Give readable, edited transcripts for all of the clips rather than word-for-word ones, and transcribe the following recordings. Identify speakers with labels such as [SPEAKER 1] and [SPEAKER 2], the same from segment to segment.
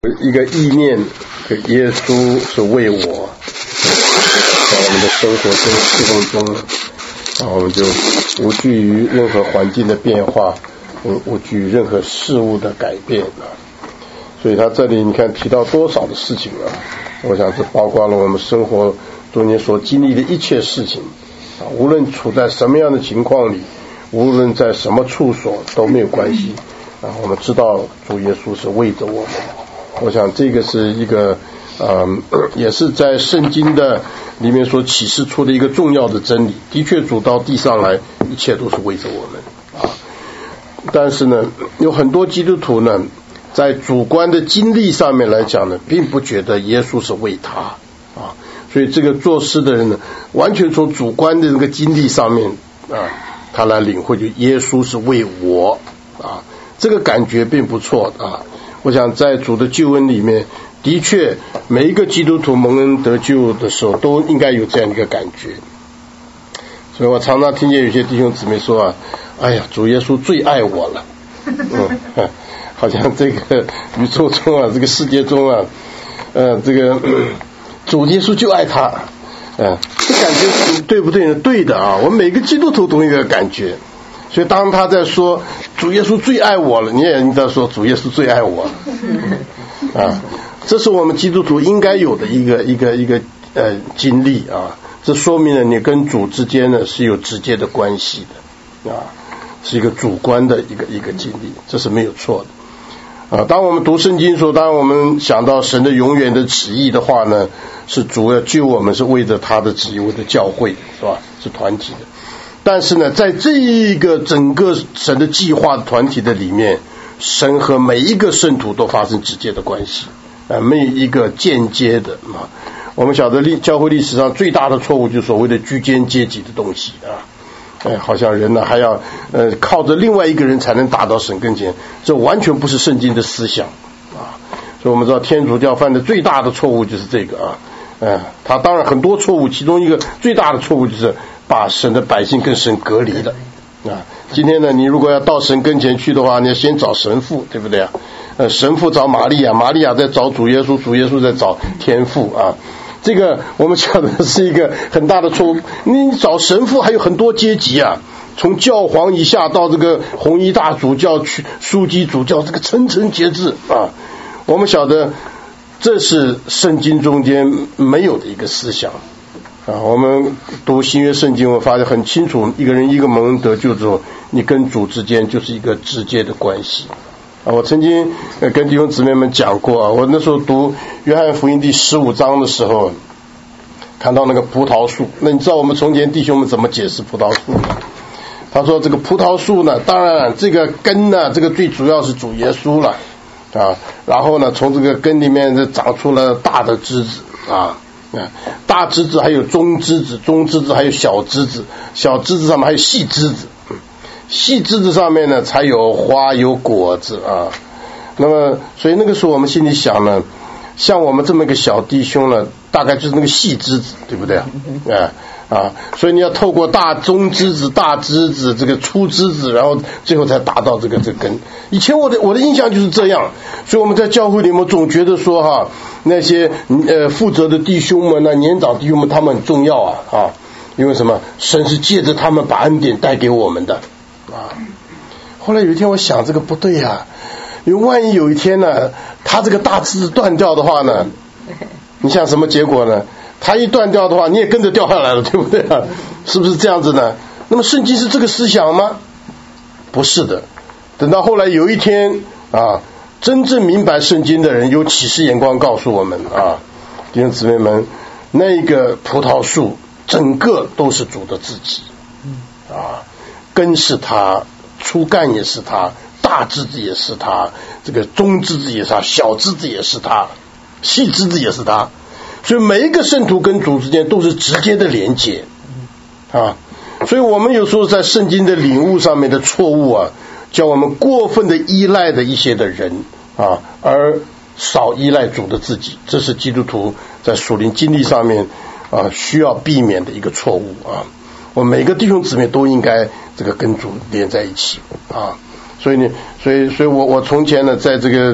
[SPEAKER 1] 一个意念，耶稣是为我，在我们的生活跟侍奉中，我们就无惧于任何环境的变化，无惧于任何事物的改变所以他这里你看提到多少的事情我想这包括了我们生活中间所经历的一切事情无论处在什么样的情况里，无论在什么处所都没有关系我们知道主耶稣是为着我们。我想这个是一个也是在圣经的里面所启示出的一个重要的真理。的确主到地上来一切都是为着我们但是呢有很多基督徒呢在主观的经历上面来讲呢并不觉得耶稣是为他所以这个作诗的人呢完全从主观的那个经历上面他来领会就耶稣是为我这个感觉并不错我想在主的救恩里面的确每一个基督徒蒙恩得救的时候都应该有这样一个感觉。所以我常常听见有些弟兄姊妹说哎呀主耶稣最爱我了好像这个宇宙中这个世界中这个主耶稣就爱他这感觉对不对呢？对的我们每个基督徒都有一个感觉。所以当他在说主耶稣最爱我了，你也应该说主耶稣最爱我这是我们基督徒应该有的一个经历这说明了你跟主之间呢是有直接的关系的是一个主观的一个经历，这是没有错的当我们读圣经说，当我们想到神的永远的旨意的话呢，是主要救我们是为着他的旨意，为着教会是吧？是团体的。但是呢在这一个整个神的计划的团体的里面，神和每一个圣徒都发生直接的关系没有一个间接的我们晓得教会历史上最大的错误就是所谓的居间阶级的东西好像人呢还要靠着另外一个人才能达到神跟前，这完全不是圣经的思想所以我们知道天主教犯的最大的错误就是这个他当然很多错误，其中一个最大的错误就是把神的百姓跟神隔离了今天呢你如果要到神跟前去的话，你要先找神父，对不对神父找玛利亚，玛利亚在找主耶稣，主耶稣在找天父这个我们晓得是一个很大的错误。你找神父还有很多阶级从教皇以下到这个红衣大主教、枢机主教，这个层层节制我们晓得这是圣经中间没有的一个思想我们读新约圣经，我发现很清楚，一个人一个蒙恩得救之后，你跟主之间就是一个直接的关系我曾经跟弟兄姊妹们讲过我那时候读约翰福音第15章的时候，看到那个葡萄树，那你知道我们从前弟兄们怎么解释葡萄树呢？他说这个葡萄树呢，当然这个根呢，这个最主要是主耶稣了然后呢从这个根里面就长出了大的枝子大枝子还有中枝子，中枝子还有小枝子，小枝子上面还有细枝子，细枝子上面呢才有花有果子那么所以那个时候我们心里想呢，像我们这么一个小弟兄呢，大概就是那个细枝子，对不对所以你要透过大中枝子、大枝子、这个粗枝子，然后最后才达到这个根。以前我的印象就是这样，所以我们在教会里面总觉得说那些负责的弟兄们年长弟兄们他们很重要因为什么？神是借着他们把恩典带给我们的后来有一天我想这个不对因为万一有一天呢他这个大枝子断掉的话呢，你想什么结果呢？他一断掉的话你也跟着掉下来了，对不对是不是这样子呢？那么圣经是这个思想吗？不是的。等到后来有一天真正明白圣经的人有启示眼光告诉我们弟兄姊妹们，那个葡萄树整个都是主的自己根是他，粗干也是他，大枝子也是他，这个中枝子也是他，小枝子也是他，细枝子也是他。所以每一个圣徒跟主之间都是直接的连结所以我们有时候在圣经的领悟上面的错误叫我们过分的依赖的一些的人而少依赖主的自己，这是基督徒在属灵经历上面需要避免的一个错误我们每个弟兄姊妹都应该这个跟主连在一起所以我从前呢在这个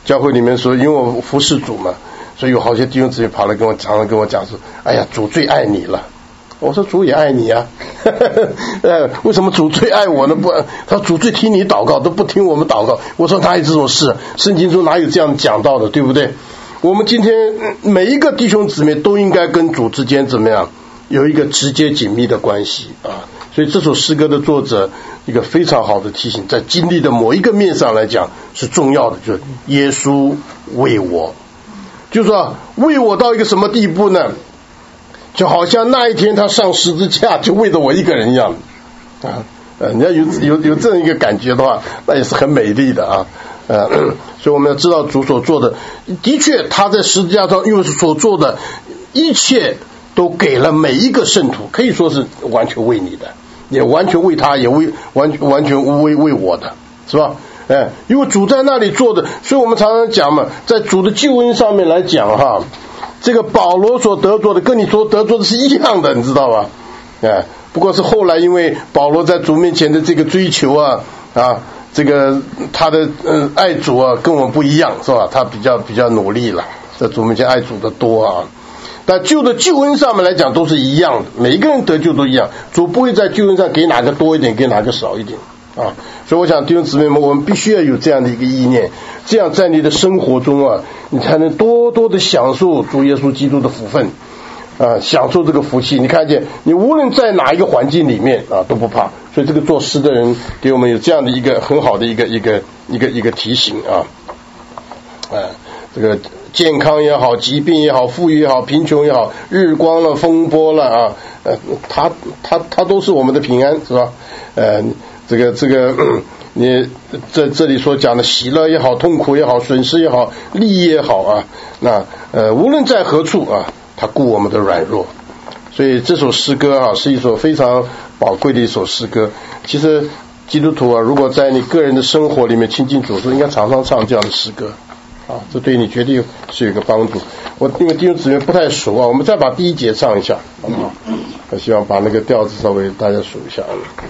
[SPEAKER 1] 教会里面说，因为我服侍主嘛，所以有好些弟兄姊妹跑来常常跟我讲说，哎呀，主最爱你了。我说主也爱你啊，为什么主最爱我呢？他说主最听你祷告，都不听我们祷告。我说哪有这种事？圣经中哪有这样讲到的，对不对？我们今天每一个弟兄姊妹都应该跟主之间怎么样有一个直接紧密的关系啊。所以这首诗歌的作者一个非常好的提醒，在经历的某一个面上来讲是重要的，就是耶稣为我，就是说为我到一个什么地步呢？就好像那一天他上十字架就为了我一个人一样啊，你要有这样一个感觉的话，那也是很美丽的啊。所以我们要知道主所做的，的确他在十字架上因为所做的一切都给了每一个圣徒，可以说是完全为你的，也完全为他，也完全为我的，是吧？因为主在那里做的，所以我们常常讲嘛，在主的救恩上面来讲哈，这个保罗所得着的跟你所得着的是一样的，你知道吧？不过是后来因为保罗在主面前的这个追求啊，这个他的爱主啊跟我们不一样，是吧？他比较努力了，在主面前爱主的多啊。但救恩上面来讲都是一样的，每一个人得救都一样，主不会在救恩上给哪个多一点，给哪个少一点啊。所以我想弟兄姊妹们，我们必须要有这样的一个意念，这样在你的生活中啊，你才能多多的享受主耶稣基督的福分啊，享受这个福气。你看见你无论在哪一个环境里面啊都不怕。所以这个作诗的人给我们有这样的一个很好的一个提醒啊，这个健康也好，疾病也好，富裕也好，贫穷也好，日光了，风波了啊，他都是我们的平安，是吧？这个你在这里所讲的喜乐也好，痛苦也好，损失也好，利益也好啊，那无论在何处啊，他顾我们的软弱。所以这首诗歌啊，是一首非常宝贵的一首诗歌。其实基督徒啊，如果在你个人的生活里面亲近主，应该常常唱这样的诗歌啊，这对你绝对是有一个帮助。因为弟兄姊妹不太熟啊，我们再把第一节唱一下，好不好？我希望把那个调子稍微大家数一下。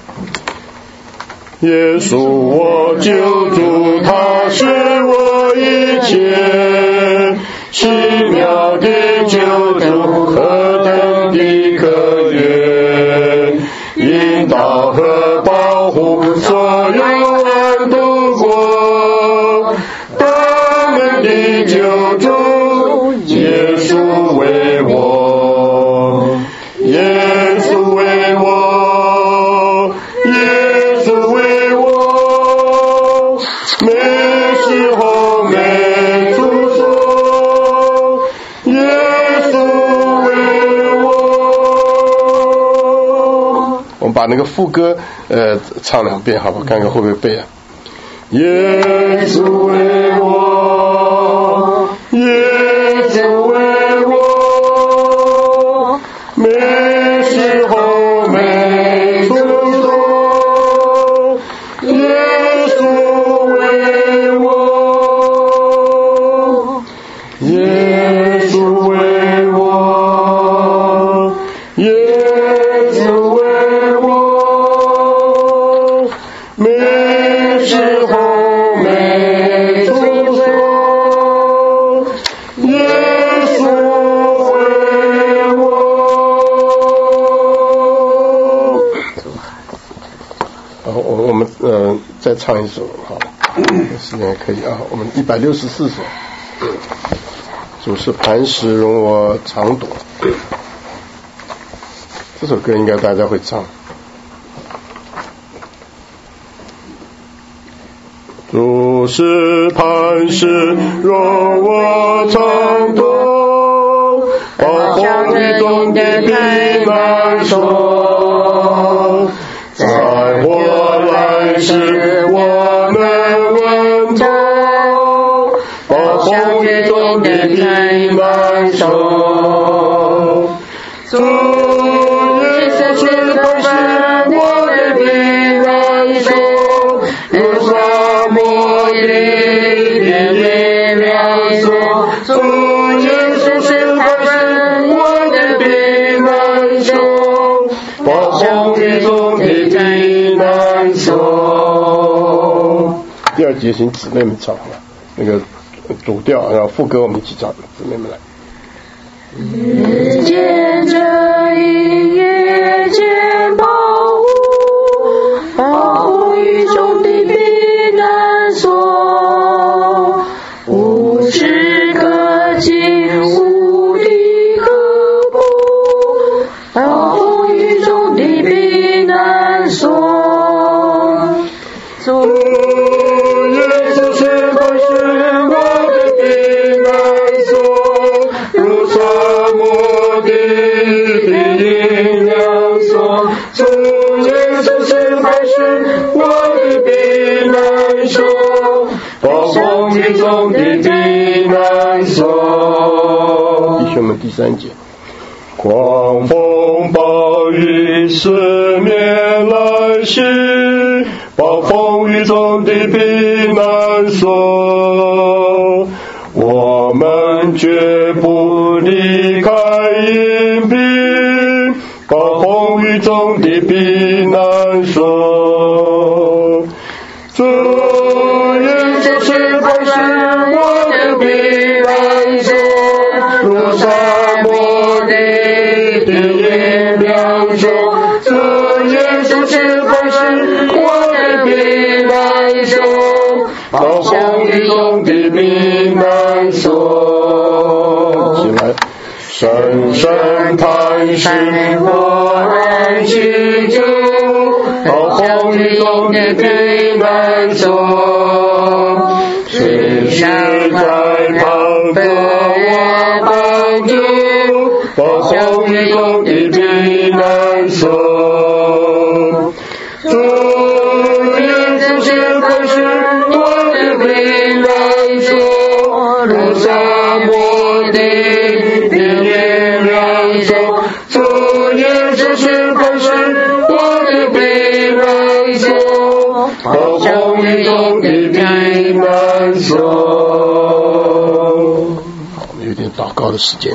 [SPEAKER 1] 耶稣我救主，他是我一切，奇妙的救主，何等的可怜，引导和保护所有人度过，他们的救主，耶稣为我，耶稣为我，耶稣为我，每时候每处说，耶稣为我。我们把那个副歌唱两遍，好不好？看看会不会背啊？耶稣为我，耶稣为我，每时候每处说，耶稣为我，耶稣为我，耶稣为我，每时候每处说，耶稣为我。然后我们再唱一首，好，时间可以啊。我们164首，主是磐石，容我常躲。这首歌应该大家会唱。主是磐石，容我常躲，保护你中的避难所，在祸来时我能稳妥，保护你中的避难所。主耶稣是磐石，我的避难所，有沙漠里的力量所。主耶稣是磐石，我的避难所，保护你中的避难所。第二节请姊妹们唱了，那个主调，然后副歌我们一起唱，姊妹们来。
[SPEAKER 2] 日见这一夜间保护于中的避难所，无时可尽无的可怖，保护于中的避难所。主耶稣是我的避难所，如沙漠的阴凉所。主耶稣是我的避难所，暴风雨中的避难所。
[SPEAKER 1] 弟兄们，第3节。
[SPEAKER 3] 狂风暴雨四面来袭，暴风雨中的避难所，我们绝不离开隐蔽，暴风雨中的避难所。主耶稣是我的避难所，如沙漠的阴凉所。主耶稣是我的避难所，暴风雨中的避难所。
[SPEAKER 1] 起来，
[SPEAKER 3] 深深叹息我安息主，暴风雨中的避难所。随时在旁的我帮助，暴风雨中的避难所。主耶稣是我的避难所，如沙漠的阴凉所。主耶稣是我的避难所，暴风雨中的避难所。
[SPEAKER 1] 好，我们有点祷告的时间。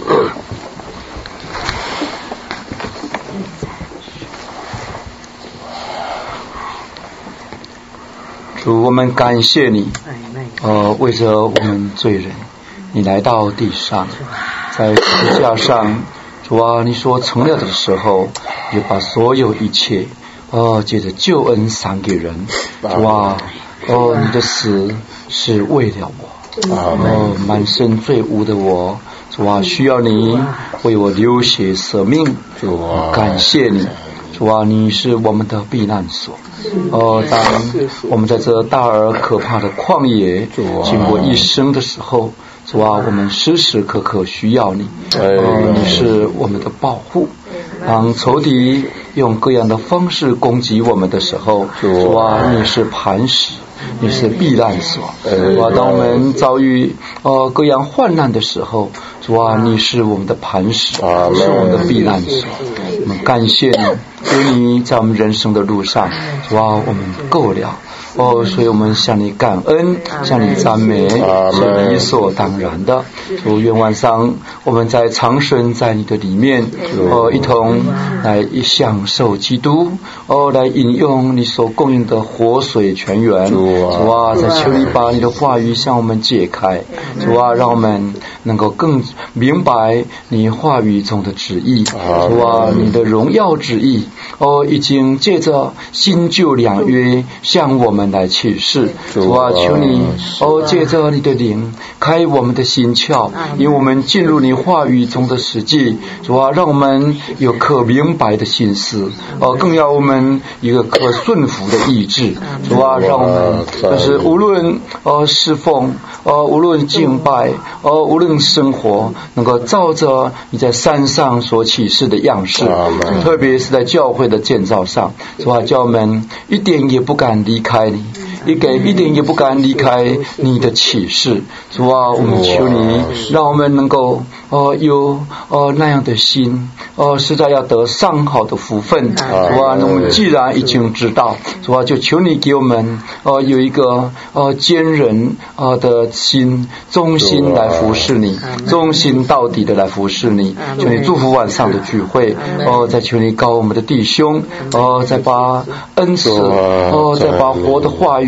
[SPEAKER 4] 主，我们感谢你，为着我们罪人，你来到地上，在十字架上，主啊，你所成了的时候，你把所有一切，借着救恩赏给人，主啊，你的死是为了我，满身罪污的我，主啊，需要你为我流血舍命，主啊，感谢你。主啊，你是我们的避难所。当我们在这大而可怕的旷野经过一生的时候，主啊，我们时时刻刻需要你。你是我们的保护。当仇敌用各样的方式攻击我们的时候，主啊，你是磐石，你是避难所。主啊，当我们遭遇各样患难的时候，主啊，你是我们的磐石，是我们的避难所。我们感谢你，有你在我们人生的路上，主啊，我们够了。所以我们向你感恩，向你赞美，是理所当然的。主，愿晚上我们在长生在你的里面，一同来享受基督，来饮用你所供应的活水泉源。主啊，在求你把你的话语向我们解开，主啊，让我们能够更明白你话语中的旨意。主啊，你的荣耀旨意，已经借着新旧两约向我们来启示。主啊，求你借着你的灵开我们的心窍，因为我们进入你话语中的实际。主啊，让我们有可明白的心思，更要我们一个可顺服的意志。主啊，让我们就是无论侍奉，无论敬拜，无论生活，能够照着你在山上所启示的样式，特别是在教会的建造上。主啊，叫我们一点也不敢离开你，一点也不敢离开你的启示。主啊，我们求你让我们能够有那样的心，实在要得上好的福分。主啊，我们既然已经知道，主啊，就求你给我们有一个坚韧的心，忠心来服侍你，忠心到底的来服侍你。求你祝福晚上的聚会，再求你告我们的弟兄，再把恩慈，再把活的话语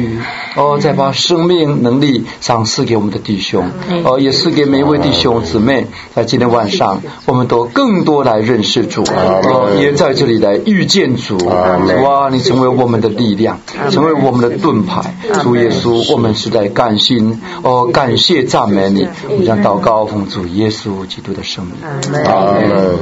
[SPEAKER 4] 语，再把生命能力赏赐给我们的弟兄，也赐给每一位弟兄姊妹，在今天晚上我们都更多来认识主，也在这里来遇见主。主啊，你成为我们的力量，成为我们的盾牌。主耶稣，我们是在感心，感谢赞美你。我们将祷告奉主耶稣基督的圣名。
[SPEAKER 1] 阿门。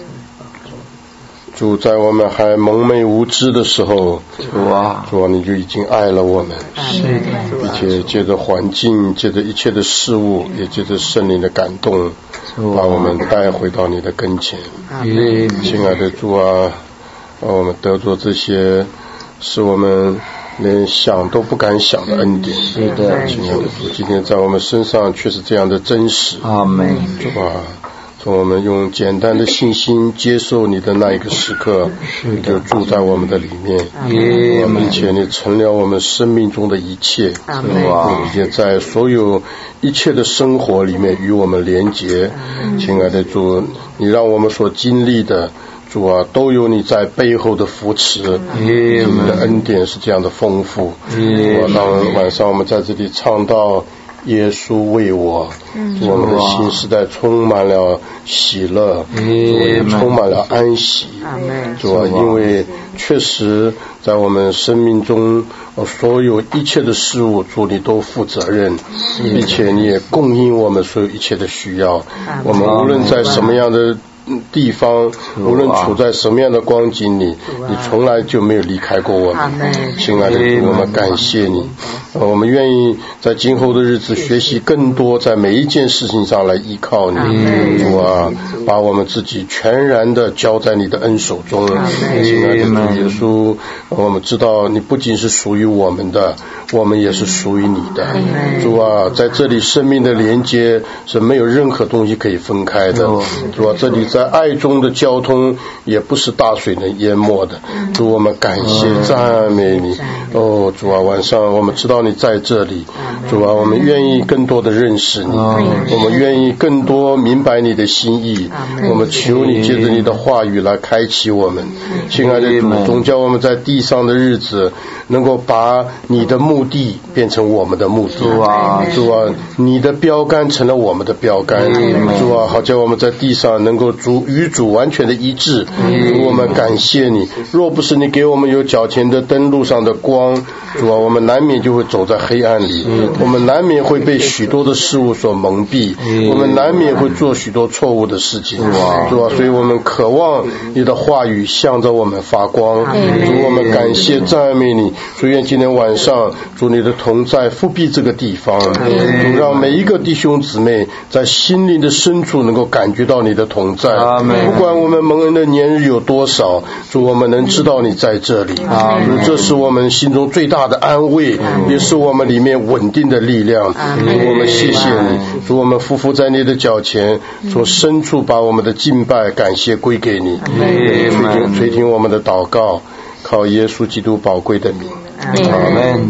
[SPEAKER 1] 主，在我们还蒙昧无知的时候，主啊，你就已经爱了我们，并且借着环境，借着一切的事物，也借着圣灵的感动，把我们带回到你的跟前。亲爱的主啊，我们得着这些是我们连想都不敢想的恩典。是的，亲爱的主，今天在我们身上却是这样的真实。
[SPEAKER 4] 阿门。
[SPEAKER 1] 主啊，从我们用简单的信心接受你的那一个时刻，你就住在我们的里面，并且你成了我们生命中的一切，并且在所有一切的生活里面与我们连结。亲爱的主，你让我们所经历的，主啊，都有你在背后的扶持，你的恩典是这样的丰富。当晚上我们在这里唱到耶稣为我，我们的心实在充满了喜乐，充满了安息。主啊，因为确实在我们生命中所有一切的事物，主你都负责任，并且你也供应我们所有一切的需要。我们无论在什么样的地方，无论处在什么样的光景里，你从来就没有离开过我们。亲爱的主，我们感谢你，我们愿意在今后的日子学习更多，在每一件事情上来依靠你。主啊，把我们自己全然的交在你的恩手中。亲爱的主耶稣，我们知道你不仅是属于我们的，我们也是属于你的。主啊，在这里生命的连接是没有任何东西可以分开的。主啊，这里在爱中的交通也不是大水能淹没的。主，我们感谢赞美你。主啊，晚上我们知道你在这里。主啊，我们愿意更多的认识你，我们愿意更多明白你的心意。我们求你借着你的话语来开启我们。亲爱的主，总叫我们在地上的日子能够把你的目的变成我们的目的。主啊，你的标杆成了我们的标杆。主啊，好叫我们在地上能够与主完全的一致。主，我们感谢你，若不是你给我们有脚前的灯路上的光，主啊，我们难免就会走在黑暗里，我们难免会被许多的事物所蒙蔽，我们难免会做许多错误的事情。主啊，所以我们渴望你的话语向着我们发光。主，我们感谢赞美你。主，愿今天晚上主你的同在复辟这个地方，主让每一个弟兄姊妹在心灵的深处能够感觉到你的同在。不管我们蒙恩的年日有多少，主，我们能知道你在这里。主，这是我们心中最大的安慰，也是我们里面稳定的力量。主，我们谢谢你。主，我们匍匐在你的脚前，从深处把我们的敬拜感谢归给你。垂听我们的祷告，靠耶稣基督宝贵的名。阿们。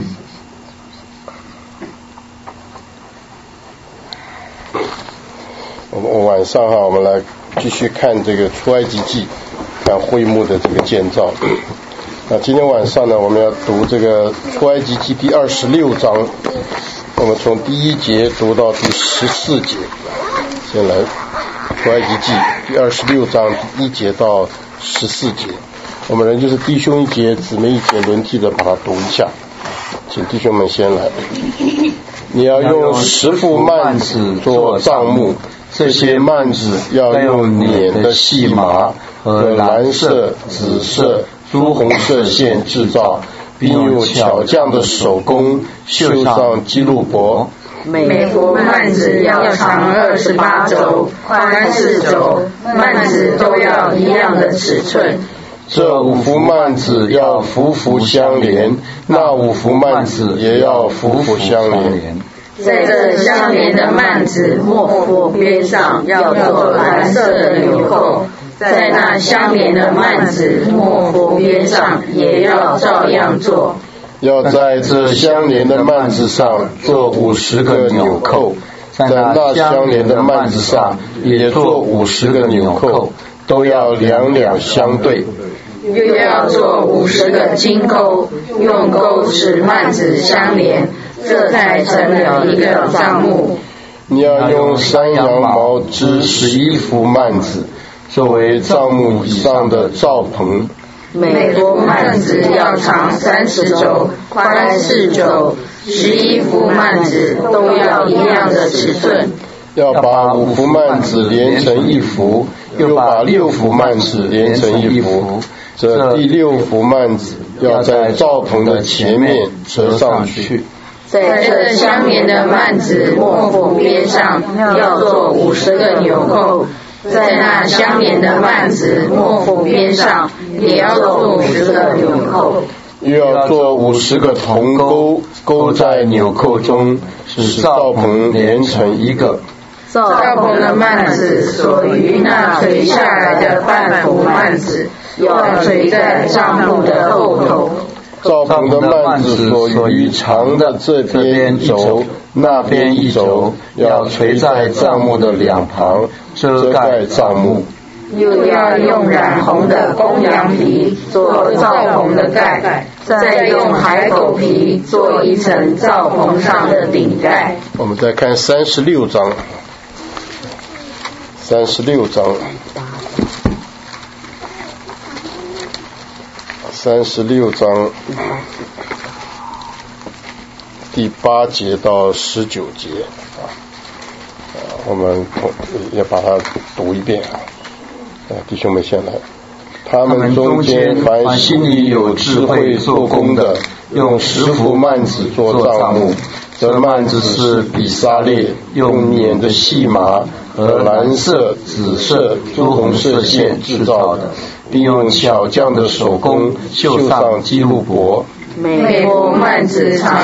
[SPEAKER 1] 我们晚上我们来继续看这个出埃及记，看会幕的这个建造。那今天晚上呢，我们要读这个出埃及记第26章，我们从第1节读到第14节。先来出埃及记第26章第1节到14节，我们人就是弟兄一节，姊妹一节，轮替的把它读一下。请弟兄们先来。你要用10副幔子做帐幕，这些幔子要用捻的细麻和蓝色、紫色、朱红色线制造，并用巧匠的手工绣上基路伯。
[SPEAKER 5] 每幅幔子要长28肘，宽4肘，幔子都要一样的尺寸。
[SPEAKER 1] 这5幅幔子要幅幅相连，那5幅幔子也要幅幅相连。
[SPEAKER 5] 在这相连的幔子末幅边上要做蓝色的纽扣，在那相连的幔子末幅边上也要照样做。
[SPEAKER 1] 要在这相连的幔子上做50个纽扣，在那相连的幔子上也做50个纽扣，都要两两相对。
[SPEAKER 5] 又要做50个金钩，用钩使幔子相连，这才成了一个帐幕。
[SPEAKER 1] 你要用山羊毛织11幅幔子，作为帐幕以上的罩棚。
[SPEAKER 5] 每幅幔子要长30肘，宽4肘，11幅幔子都要一样的尺寸。
[SPEAKER 1] 要把5幅幔子连成一幅，又把6幅幔子连成一幅。这第6幅幔子要在罩棚的前面折上去。
[SPEAKER 5] 在这相连的幔子幕府边上要做50个纽扣，在那相连的幔子幕府边上也要做50个纽扣。
[SPEAKER 1] 又要做50个铜钩，钩在纽扣中，使罩棚连成一个。
[SPEAKER 5] 罩棚的幔子所余那垂下来的半幅幔子，要垂在帐幕的后头。
[SPEAKER 1] 罩棚的幔子所余长的这边一轴，那边一轴，要垂在帐幕的两旁，遮盖帐幕。
[SPEAKER 5] 又要用染红的公羊皮做罩棚的盖，再用海狗皮做一层罩棚上的顶盖。
[SPEAKER 1] 我们再看36章。36章第8节到19节我们要把它读一遍弟兄们先来。他们中间凡心里有智慧做工的，用10幅幔子做帐幕。这幔子是比沙列用捻的细麻和蓝色、紫色、朱红色线制造的，并用巧匠的手工绣上基路伯。
[SPEAKER 5] 每幅幔子长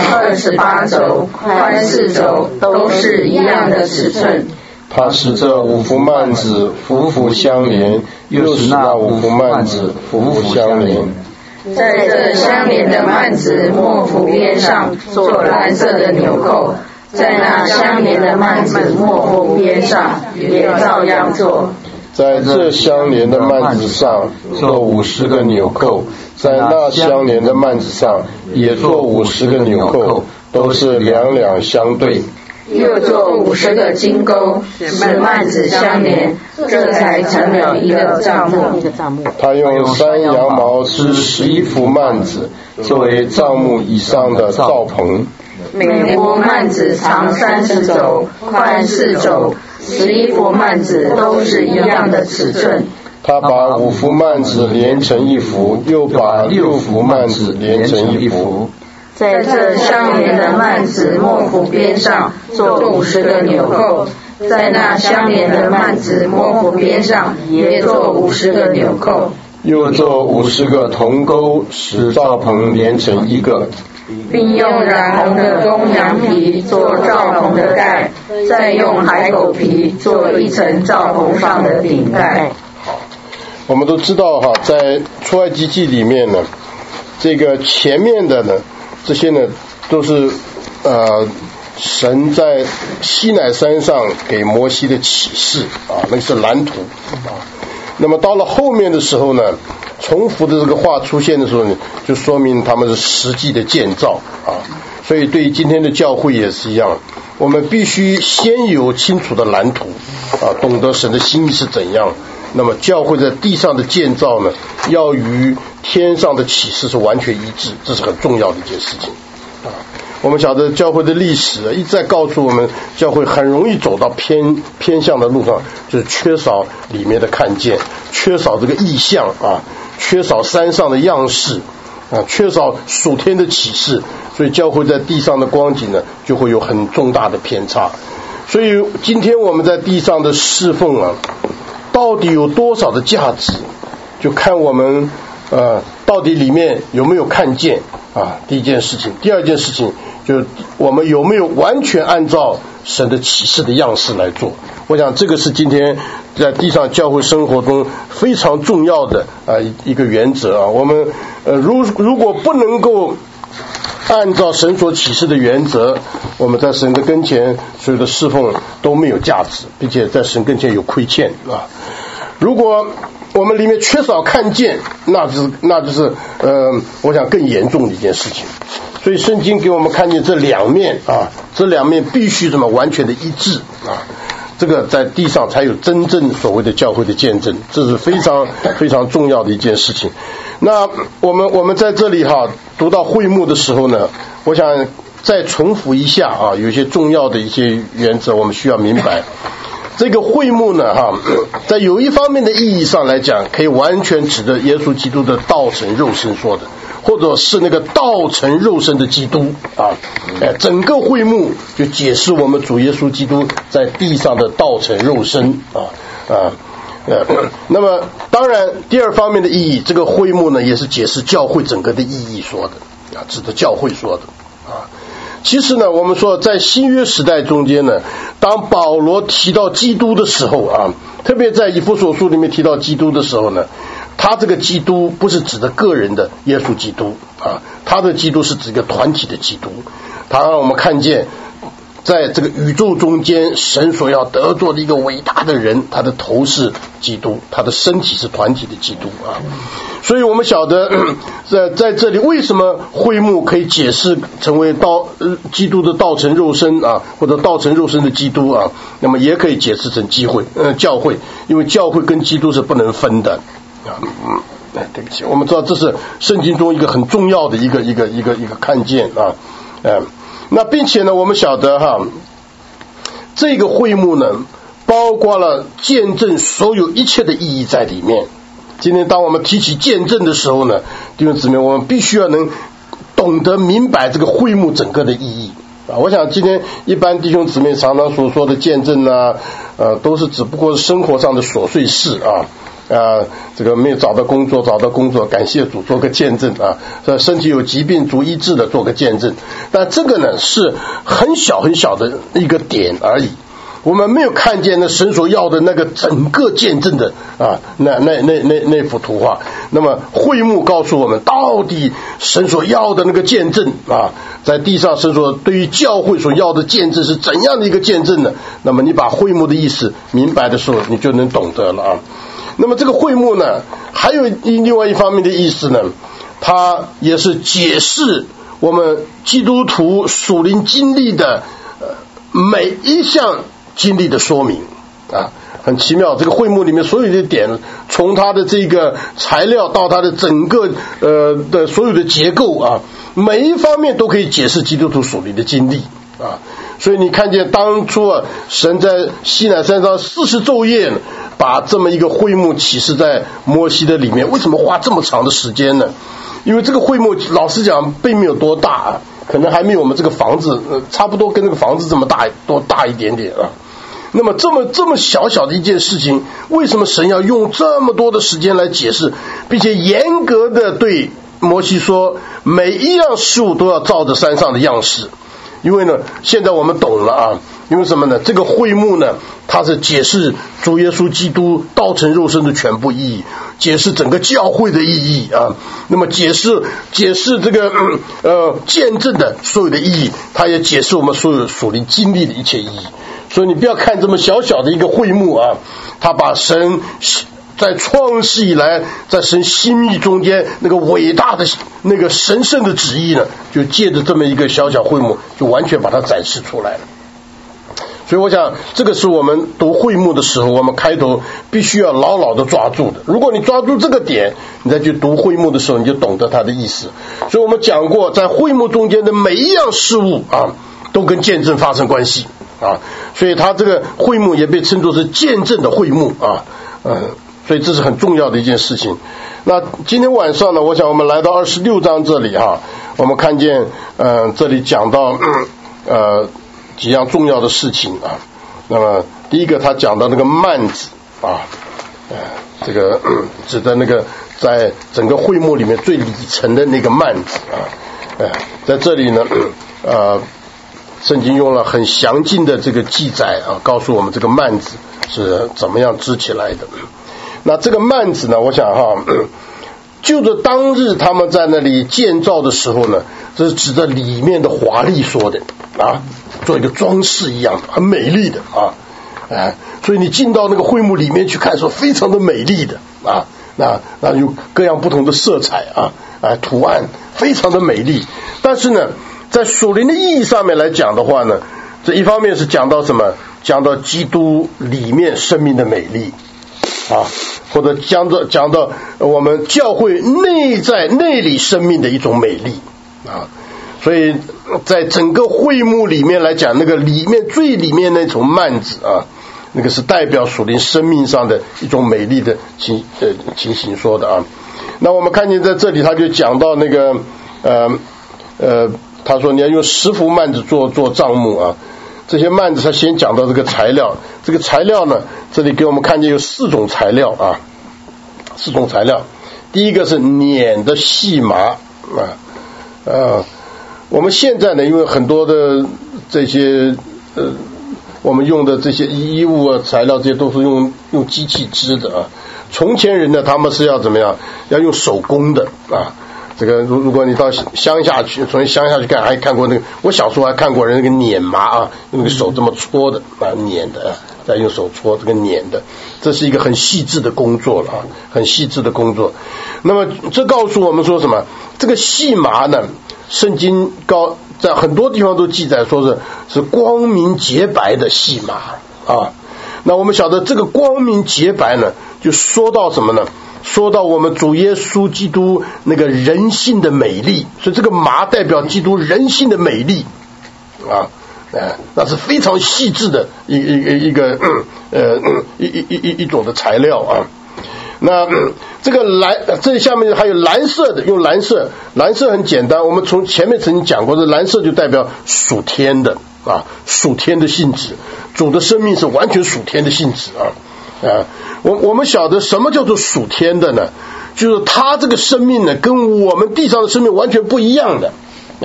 [SPEAKER 5] 28肘，宽4肘，都是一样的尺寸。
[SPEAKER 1] 他使这5幅幔子幅幅相连，又使那5幅幔子幅幅相连。
[SPEAKER 5] 在这相连的幔子幕府边上做蓝色的纽扣，在那相连的幔子幕府边上也照样做。
[SPEAKER 1] 在这相连的幔子上做50个纽扣，在那相连的幔子上也做50个纽扣，都是两两相对。
[SPEAKER 5] 又做50个金钩，使幔子相连，这才成了一个帐幕。
[SPEAKER 1] 他用山羊毛织11幅幔子，作为帐幕以上的罩棚。
[SPEAKER 5] 每幅幔子长30肘，宽4肘，11幅幔子都是一样的尺寸。
[SPEAKER 1] 他把5幅幔子连成一幅，又把6幅幔子连成一幅。
[SPEAKER 5] 在这相连的幔子幕府边上做50个纽扣，在那相连的幔子幕府边上也做50个纽扣。
[SPEAKER 1] 又做50个铜钩，使罩棚连成一个，
[SPEAKER 5] 并用染红的公羊皮做罩棚的盖，再用海狗皮做一层罩棚上的顶盖。
[SPEAKER 1] 我们都知道在出埃及记里面呢，这个前面的呢，这些呢都是神在西乃山上给摩西的启示那是蓝图那么到了后面的时候呢，重复的这个话出现的时候呢，就说明他们是实际的建造所以对于今天的教会也是一样，我们必须先有清楚的蓝图懂得神的心意是怎样，那么教会在地上的建造呢，要与天上的启示是完全一致，这是很重要的一件事情我们晓得教会的历史一再告诉我们，教会很容易走到偏向的路上，就是缺少里面的看见，缺少这个意象缺少山上的样式缺少属天的启示，所以教会在地上的光景呢，就会有很重大的偏差。所以今天我们在地上的侍奉到底有多少的价值，就看我们到底里面有没有看见第一件事情。第二件事情就是我们有没有完全按照神的启示的样式来做。我想这个是今天在地上教会生活中非常重要的一个原则我们如果不能够按照神所启示的原则，我们在神的跟前所有的侍奉都没有价值，并且在神跟前有亏欠如果我们里面缺少看见，那就是我想更严重的一件事情。所以圣经给我们看见这两面啊，这两面必须怎么完全的一致啊，这个在地上才有真正所谓的教会的见证，这是非常非常重要的一件事情。那我们在这里读到会幕的时候呢，我想再重复一下啊，有一些重要的一些原则我们需要明白。这个会幕呢在有一方面的意义上来讲，可以完全指着耶稣基督的道成肉身说的，或者是那个道成肉身的基督啊，整个会幕就解释我们主耶稣基督在地上的道成肉身那么当然第二方面的意义，这个会幕呢也是解释教会整个的意义说的指着教会说的啊。其实呢，我们说在新约时代中间呢，当保罗提到基督的时候啊，特别在以弗所书里面提到基督的时候呢，他这个基督不是指的个人的耶稣基督啊，他的基督是指一个团体的基督。他让我们看见在这个宇宙中间，神所要得着的一个伟大的人，他的头是基督，他的身体是团体的基督啊。所以我们晓得在这里为什么会幕可以解释成为基督的道成肉身啊，或者道成肉身的基督啊，那么也可以解释成教会，因为教会跟基督是不能分的啊。对不起，我们知道这是圣经中一个很重要的一个看见啊。那并且呢，我们晓得这个会幕呢，包括了见证所有一切的意义在里面。今天当我们提起见证的时候呢，弟兄姊妹，我们必须要能懂得明白这个会幕整个的意义啊。我想今天一般弟兄姊妹常常所说的见证啊，都是只不过是生活上的琐碎事啊。这个没有找到工作，感谢主做个见证啊，身体有疾病主医治的做个见证。但这个呢是很小很小的一个点而已，我们没有看见那神所要的那个整个见证的啊，那幅图画。那么会幕告诉我们，到底神所要的那个见证啊，在地上神所对于教会所要的见证是怎样的一个见证呢？那么你把会幕的意思明白的时候，你就能懂得了啊。那么这个会幕呢，还有另外一方面的意思呢，它也是解释我们基督徒属灵经历的每一项经历的说明啊，很奇妙。这个会幕里面所有的点，从它的这个材料到它的整个的所有的结构啊，每一方面都可以解释基督徒属灵的经历啊。所以你看见当初神在西乃山上40昼夜把这么一个会幕启示在摩西的里面，为什么花这么长的时间呢？因为这个会幕老实讲并没有多大可能还没有我们这个房子差不多跟这个房子这么大，多大一点点啊。那么这么小小的一件事情，为什么神要用这么多的时间来解释，并且严格的对摩西说，每一样事物都要照着山上的样式？因为呢，现在我们懂了啊。因为什么呢？这个会幕呢，它是解释主耶稣基督道成肉身的全部意义，解释整个教会的意义啊。那么解释这个见证的所有的意义，它也解释我们所有属灵经历的一切意义。所以你不要看这么小小的一个会幕啊，它把神在创世以来在神心意中间那个伟大的那个神圣的旨意呢，就借着这么一个小小会幕，就完全把它展示出来了。所以我想这个是我们读会幕的时候，我们开头必须要牢牢的抓住的。如果你抓住这个点，你再去读会幕的时候，你就懂得它的意思。所以我们讲过，在会幕中间的每一样事物啊，都跟见证发生关系啊，所以它这个会幕也被称作是见证的会幕啊，所以这是很重要的一件事情。那今天晚上呢，我想我们来到26章这里我们看见这里讲到几样重要的事情啊。那么第一个，他讲到那个幔子啊，这个指的那个在整个会幕里面最里层的那个幔子啊，在这里呢圣经用了很详尽的这个记载啊，告诉我们这个幔子是怎么样织起来的。那这个幔子呢，我想就着当日他们在那里建造的时候呢，这是指着里面的华丽说的啊，做一个装饰一样很美丽的所以你进到那个会幕里面去看的时候，非常的美丽的啊，那有各样不同的色彩图案非常的美丽。但是呢，在属灵的意义上面来讲的话呢，这一方面是讲到什么？讲到基督里面生命的美丽或者讲到我们教会内里生命的一种美丽所以在整个会幕里面来讲，那个里面最里面那种幔子那个是代表属灵生命上的一种美丽的情形说的那我们看见在这里他就讲到那个他说你要用10幅幔子做帐幕这些幔子他先讲到这个材料，这个材料呢，这里给我们看见有4种材料4种材料。第一个是捻的细麻我们现在呢，因为很多的这些我们用的这些衣物材料，这些都是用机器织的从前人呢，他们是要怎么样？要用手工的这个如果你到乡下去，从乡下去看，还看过那个，我小时候还看过人那个捻麻用那个手这么搓的捻的再用手搓这个捻的，这是一个很细致的工作了很细致的工作。那么这告诉我们说什么？这个细麻呢，圣经在很多地方都记载说是光明洁白的细麻那我们晓得这个光明洁白呢，就说到什么呢？说到我们主耶稣基督那个人性的美丽，所以这个麻代表基督人性的美丽那是非常细致的一种的材料那这个这下面还有蓝色的，用蓝色很简单，我们从前面曾经讲过，这蓝色就代表属天的属天的性质，主的生命是完全属天的性质我们晓得什么叫做属天的呢？就是他这个生命呢，跟我们地上的生命完全不一样的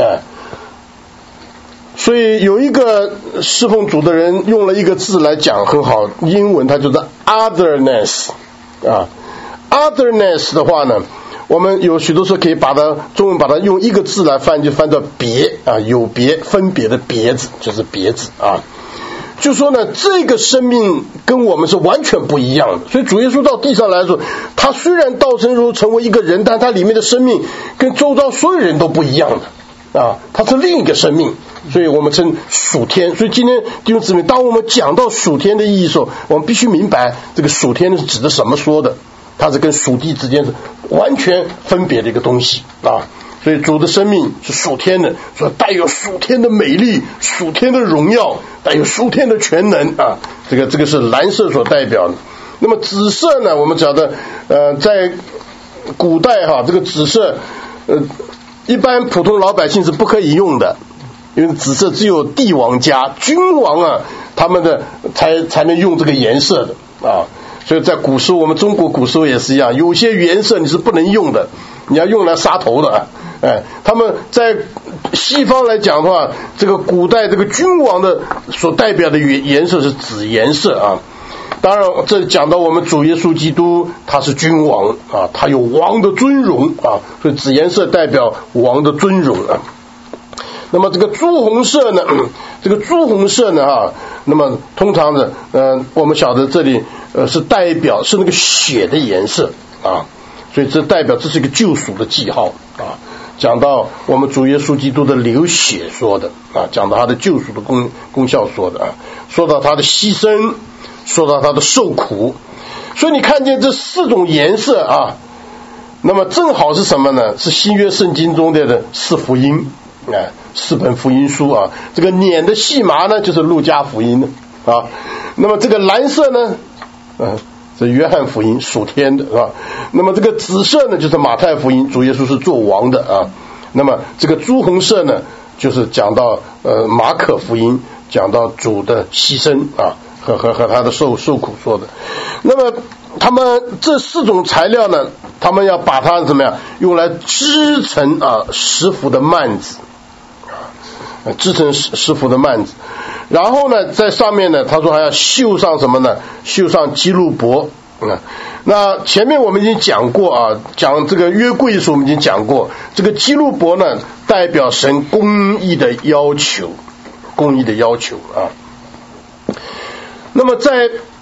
[SPEAKER 1] 所以有一个侍奉主的人用了一个字来讲很好，英文它就是 otherness otherness 的话呢，我们有许多时候可以中文把它用一个字来翻，就翻到别有别分别的别字，就是别字就说呢，这个生命跟我们是完全不一样的。所以主耶稣到地上来说，他虽然道成为一个人，但他里面的生命跟周遭所有人都不一样的他是另一个生命，所以我们称属天。所以今天弟兄姊妹，当我们讲到属天的意义的时候，我们必须明白这个属天是指的什么说的，它是跟属地之间是完全分别的一个东西所以主的生命是属天的，所以带有属天的美丽，属天的荣耀，带有属天的全能这个是蓝色所代表的。那么紫色呢，我们晓得在古代这个紫色一般普通老百姓是不可以用的，因为紫色只有帝王家君王他们的才能用这个颜色的所以在古时候，我们中国古时候也是一样，有些颜色你是不能用的，你要用来杀头的他们在西方来讲的话，这个古代这个君王的所代表的颜色是紫颜色当然这讲到我们主耶稣基督，他是君王他有王的尊荣所以紫颜色代表王的尊荣那么这个朱红色呢，那么通常的我们晓得这里是代表是那个血的颜色所以这代表这是一个救赎的记号讲到我们主耶稣基督的流血说的讲到他的救赎的功效说的说到他的牺牲，说到他的受苦。所以你看见这4种颜色那么正好是什么呢？是新约圣经中的4福音4本福音书这个捻的细麻呢，就是路加福音那么这个蓝色呢是约翰福音，属天的那么这个紫色呢，就是马太福音，主耶稣是做王的那么这个朱红色呢，就是讲到马可福音，讲到主的牺牲和他的受苦说的。那么他们这4种材料呢，他们要把它怎么样用来织成10幅的幔子织成10幅的幔子。然后呢，在上面呢，他说还要绣上什么呢？绣上基路伯那前面我们已经讲过讲这个约柜的时候我们已经讲过，这个基路伯呢，代表神公义的要求那么在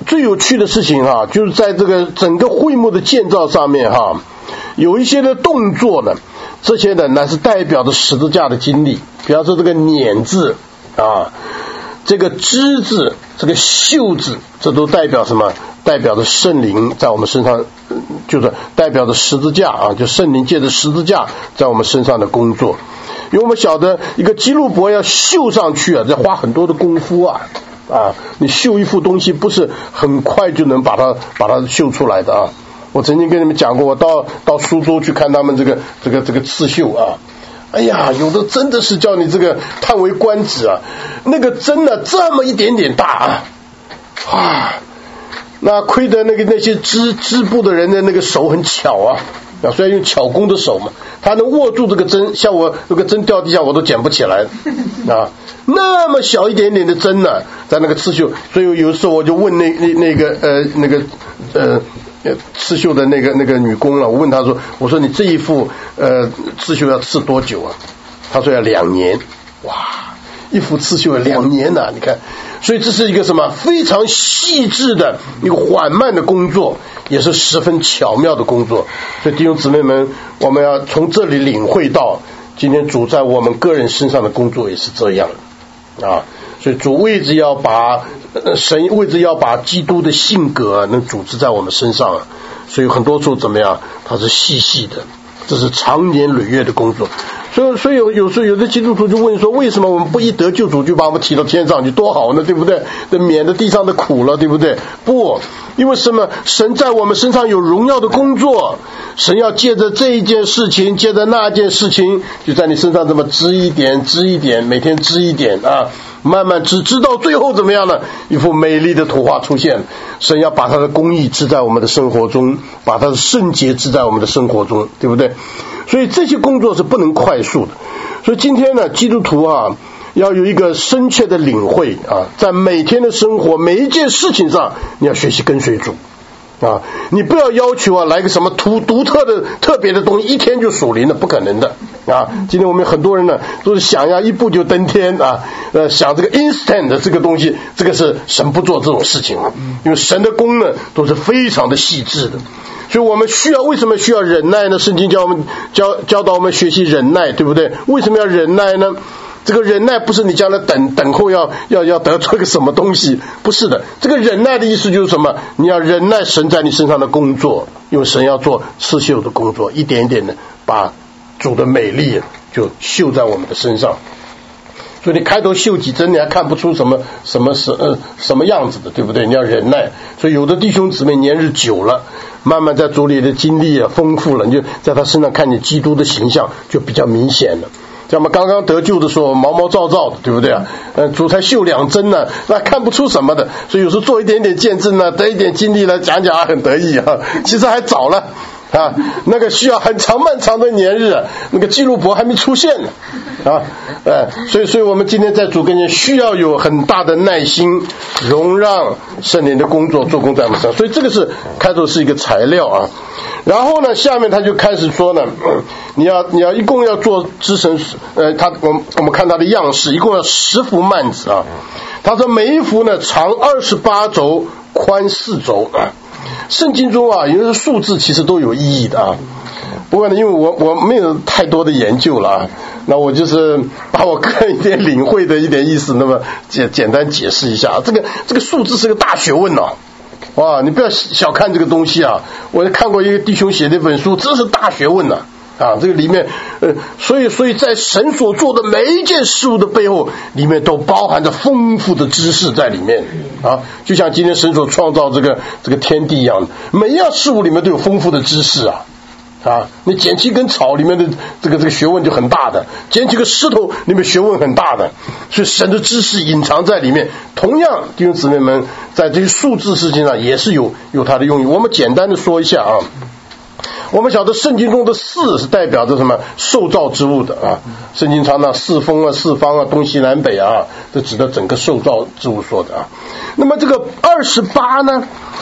[SPEAKER 1] 最有趣的事情哈，就是在这个整个会幕的建造上面哈，有一些的动作呢，这些呢乃是代表着十字架的经历。比方说这个捻字啊，这个枝字，这个袖字，这都代表什么？代表着圣灵在我们身上，就是代表着十字架啊，就圣灵借着十字架在我们身上的工作。因为我们晓得一个基路伯要绣上去啊，要花很多的功夫啊。你绣一幅东西不是很快就能把它绣出来的啊。我曾经跟你们讲过，我到苏州去看他们这个刺绣啊，哎呀，有的真的是叫你这个叹为观止啊，那个针呢这么一点点大啊，那亏得那些织布的人的那个手很巧啊，虽然用巧工的手嘛，他能握住这个针，像我那个针掉地下我都捡不起来啊，那么小一点点的针呢，在那个刺绣，所以有时候我就问那个刺绣的那个女工了，我问她说，我说你这一幅刺绣要刺多久啊？她说要2年，哇，一幅刺绣要2年啊，你看，所以这是一个什么非常细致的一个缓慢的工作，也是十分巧妙的工作。所以弟兄姊妹们，我们要从这里领会到，今天主在我们个人身上的工作也是这样啊。所以主为着要把神为着要把基督的性格能组织在我们身上，所以很多时候怎么样，它是细细的，这是长年累月的工作。所以有时候有的基督徒就问说，为什么我们不一得救主就把我们提到天上去，多好呢，对不对？免得地上的苦了，对不对？不，因为什么？神在我们身上有荣耀的工作，神要借着这一件事情，借着那件事情，就在你身上这么织一点，每天织一点啊，慢慢织到最后怎么样呢？一幅美丽的图画出现。神要把他的公义织在我们的生活中，把他的圣洁织在我们的生活中，对不对？所以这些工作是不能快速的。所以今天呢，基督徒啊，要有一个深切的领会啊，在每天的生活每一件事情上，你要学习跟随主啊，你不要要求啊来个什么独特的特别的东西，一天就属灵了，不可能的啊。今天我们很多人呢都是想要一步就登天啊，想这个 instant 的这个东西，这个是神不做这种事情啊，因为神的功呢都是非常的细致的。所以我们为什么需要忍耐呢？圣经教导我们学习忍耐，对不对？为什么要忍耐呢？这个忍耐不是你将来等候要得出一个什么东西，不是的。这个忍耐的意思就是什么？你要忍耐神在你身上的工作，因为神要做刺绣的工作，一点一点的把主的美丽就绣在我们的身上。所以你开头绣几针，你还看不出什么样子的，对不对？你要忍耐。所以有的弟兄姊妹年日久了，慢慢在主里的经历丰富了，你就在他身上看见基督的形象就比较明显了。像我们刚刚得救的时候毛毛躁躁的，对不对啊？主才绣2针呢，那看不出什么的。所以有时候做一点点见证呢，得一点经历了，讲很得意啊。其实还早了啊，那个需要很漫长的年日，那个基路伯还没出现呢啊。所以我们今天在主跟前需要有很大的耐心，容让圣灵的工作做工在我们身上。所以这个是开头是一个材料啊。然后呢，下面他就开始说呢，你要一共要做织成，我们看他的样式，一共要10幅幔子啊。他说每一幅呢长28肘，宽4肘啊。圣经中啊，有些数字其实都有意义的啊。不过呢，因为我没有太多的研究了啊，那我就是把我个人一点领会的一点意思，那么简单解释一下。这个数字是个大学问啊。哇，你不要小看这个东西啊！我看过一个弟兄写的一本书，这是大学问啊！这个里面所以在神所做的每一件事物的背后，里面都包含着丰富的知识在里面啊，就像今天神所创造这个天地一样，每一样事物里面都有丰富的知识啊！你捡起一根草里面的这个学问就很大的，捡起个石头里面学问很大的，所以神的知识隐藏在里面。同样，弟兄姊妹们，在这些数字事情上也是有它的用意。我们简单的说一下啊，我们晓得圣经中的4是代表着什么？受造之物的啊。圣经常常4风啊、4方啊、东西南北啊，这指的整个受造之物说的啊。那么这个28呢，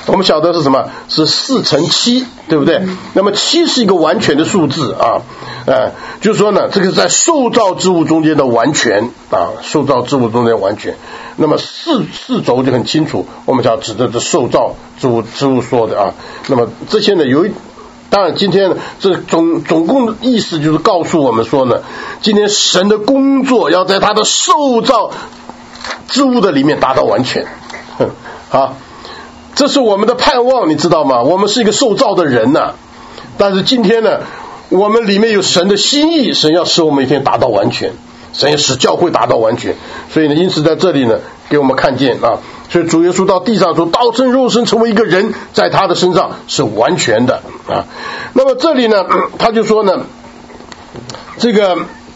[SPEAKER 1] 我们晓得是什么？是4乘7，对不对？那么7是一个完全的数字啊，就是说呢，这个在受造之物中间的完全啊，受造之物中间完全。那么四轴就很清楚，我们讲指的是受造之物说的啊。那么这些呢，当然今天呢，这总共的意思就是告诉我们说呢，今天神的工作要在他的受造之物的里面达到完全。好，这是我们的盼望，你知道吗？我们是一个受造的人呐，但是今天呢，我们里面有神的心意，神要使我们一天达到完全，神要使教会达到完全。所以呢，因此在这里呢，给我们看见啊，所以主耶稣到地上说，道成肉身成为一个人，在他的身上是完全的啊。那么这里呢，他就说呢，这个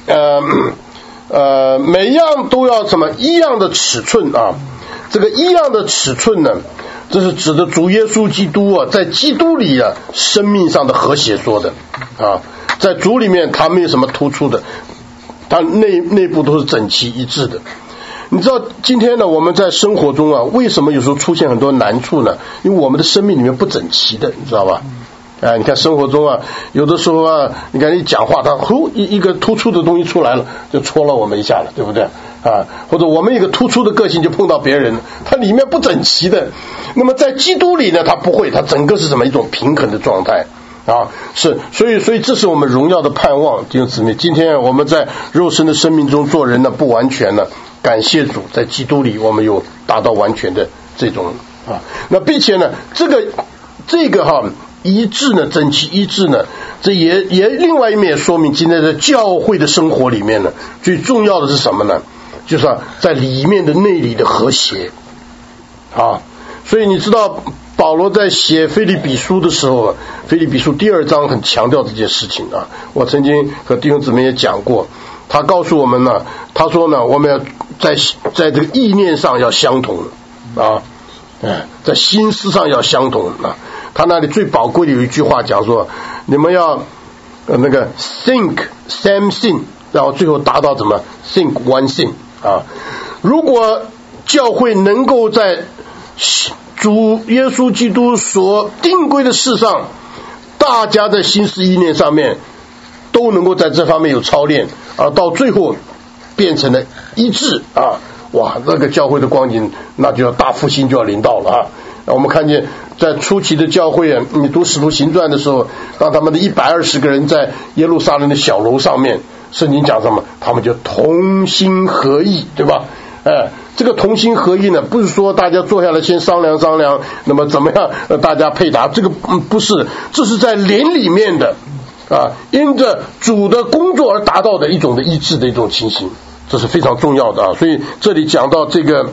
[SPEAKER 1] 每样都要什么一样的尺寸啊。这个一样的尺寸呢，这是指的主耶稣基督啊，在基督里啊，生命上的和谐说的啊，在主里面他没有什么突出的，他内部都是整齐一致的。你知道今天呢，我们在生活中啊，为什么有时候出现很多难处呢？因为我们的生命里面不整齐的，你知道吧？你看生活中啊，有的时候啊，你看一讲话，他一个突出的东西出来了，就戳了我们一下了，对不对？或者我们一个突出的个性就碰到别人，他里面不整齐的。那么在基督里呢，他不会，他整个是什么一种平衡的状态啊？是，所以这是我们荣耀的盼望，弟兄姊妹。今天我们在肉身的生命中做人呢不完全呢，感谢主，在基督里我们有达到完全的这种啊。那并且呢，这个哈。一致呢，整齐一致呢，这也另外一面也说明今天在教会的生活里面呢，最重要的是什么呢？就是在里面的内里的和谐啊。所以你知道保罗在写腓立比书的时候，腓立比书第2章很强调这件事情啊。我曾经和弟兄姊妹也讲过，他告诉我们呢，他说呢，我们要在这个意念上要相同啊，在心思上要相同啊。他那里最宝贵的有一句话讲说，你们要那个 think same thing， 然后最后达到怎么 think one thing 啊。如果教会能够在主耶稣基督所定规的事上，大家在心思意念上面都能够在这方面有操练啊，到最后变成了一致啊，哇，那个教会的光景，那就要大复兴就要临到了啊。我们看见在初期的教会啊，你读使徒行传的时候，当他们的120个人在耶路撒冷的小楼上面，圣经讲什么？他们就同心合意，对吧？这个同心合意呢，不是说大家坐下来先商量商量，那么怎么样大家配搭，这个不是，这是在灵里面的啊，因着主的工作而达到的一种的一致的一种情形，这是非常重要的啊。所以这里讲到这个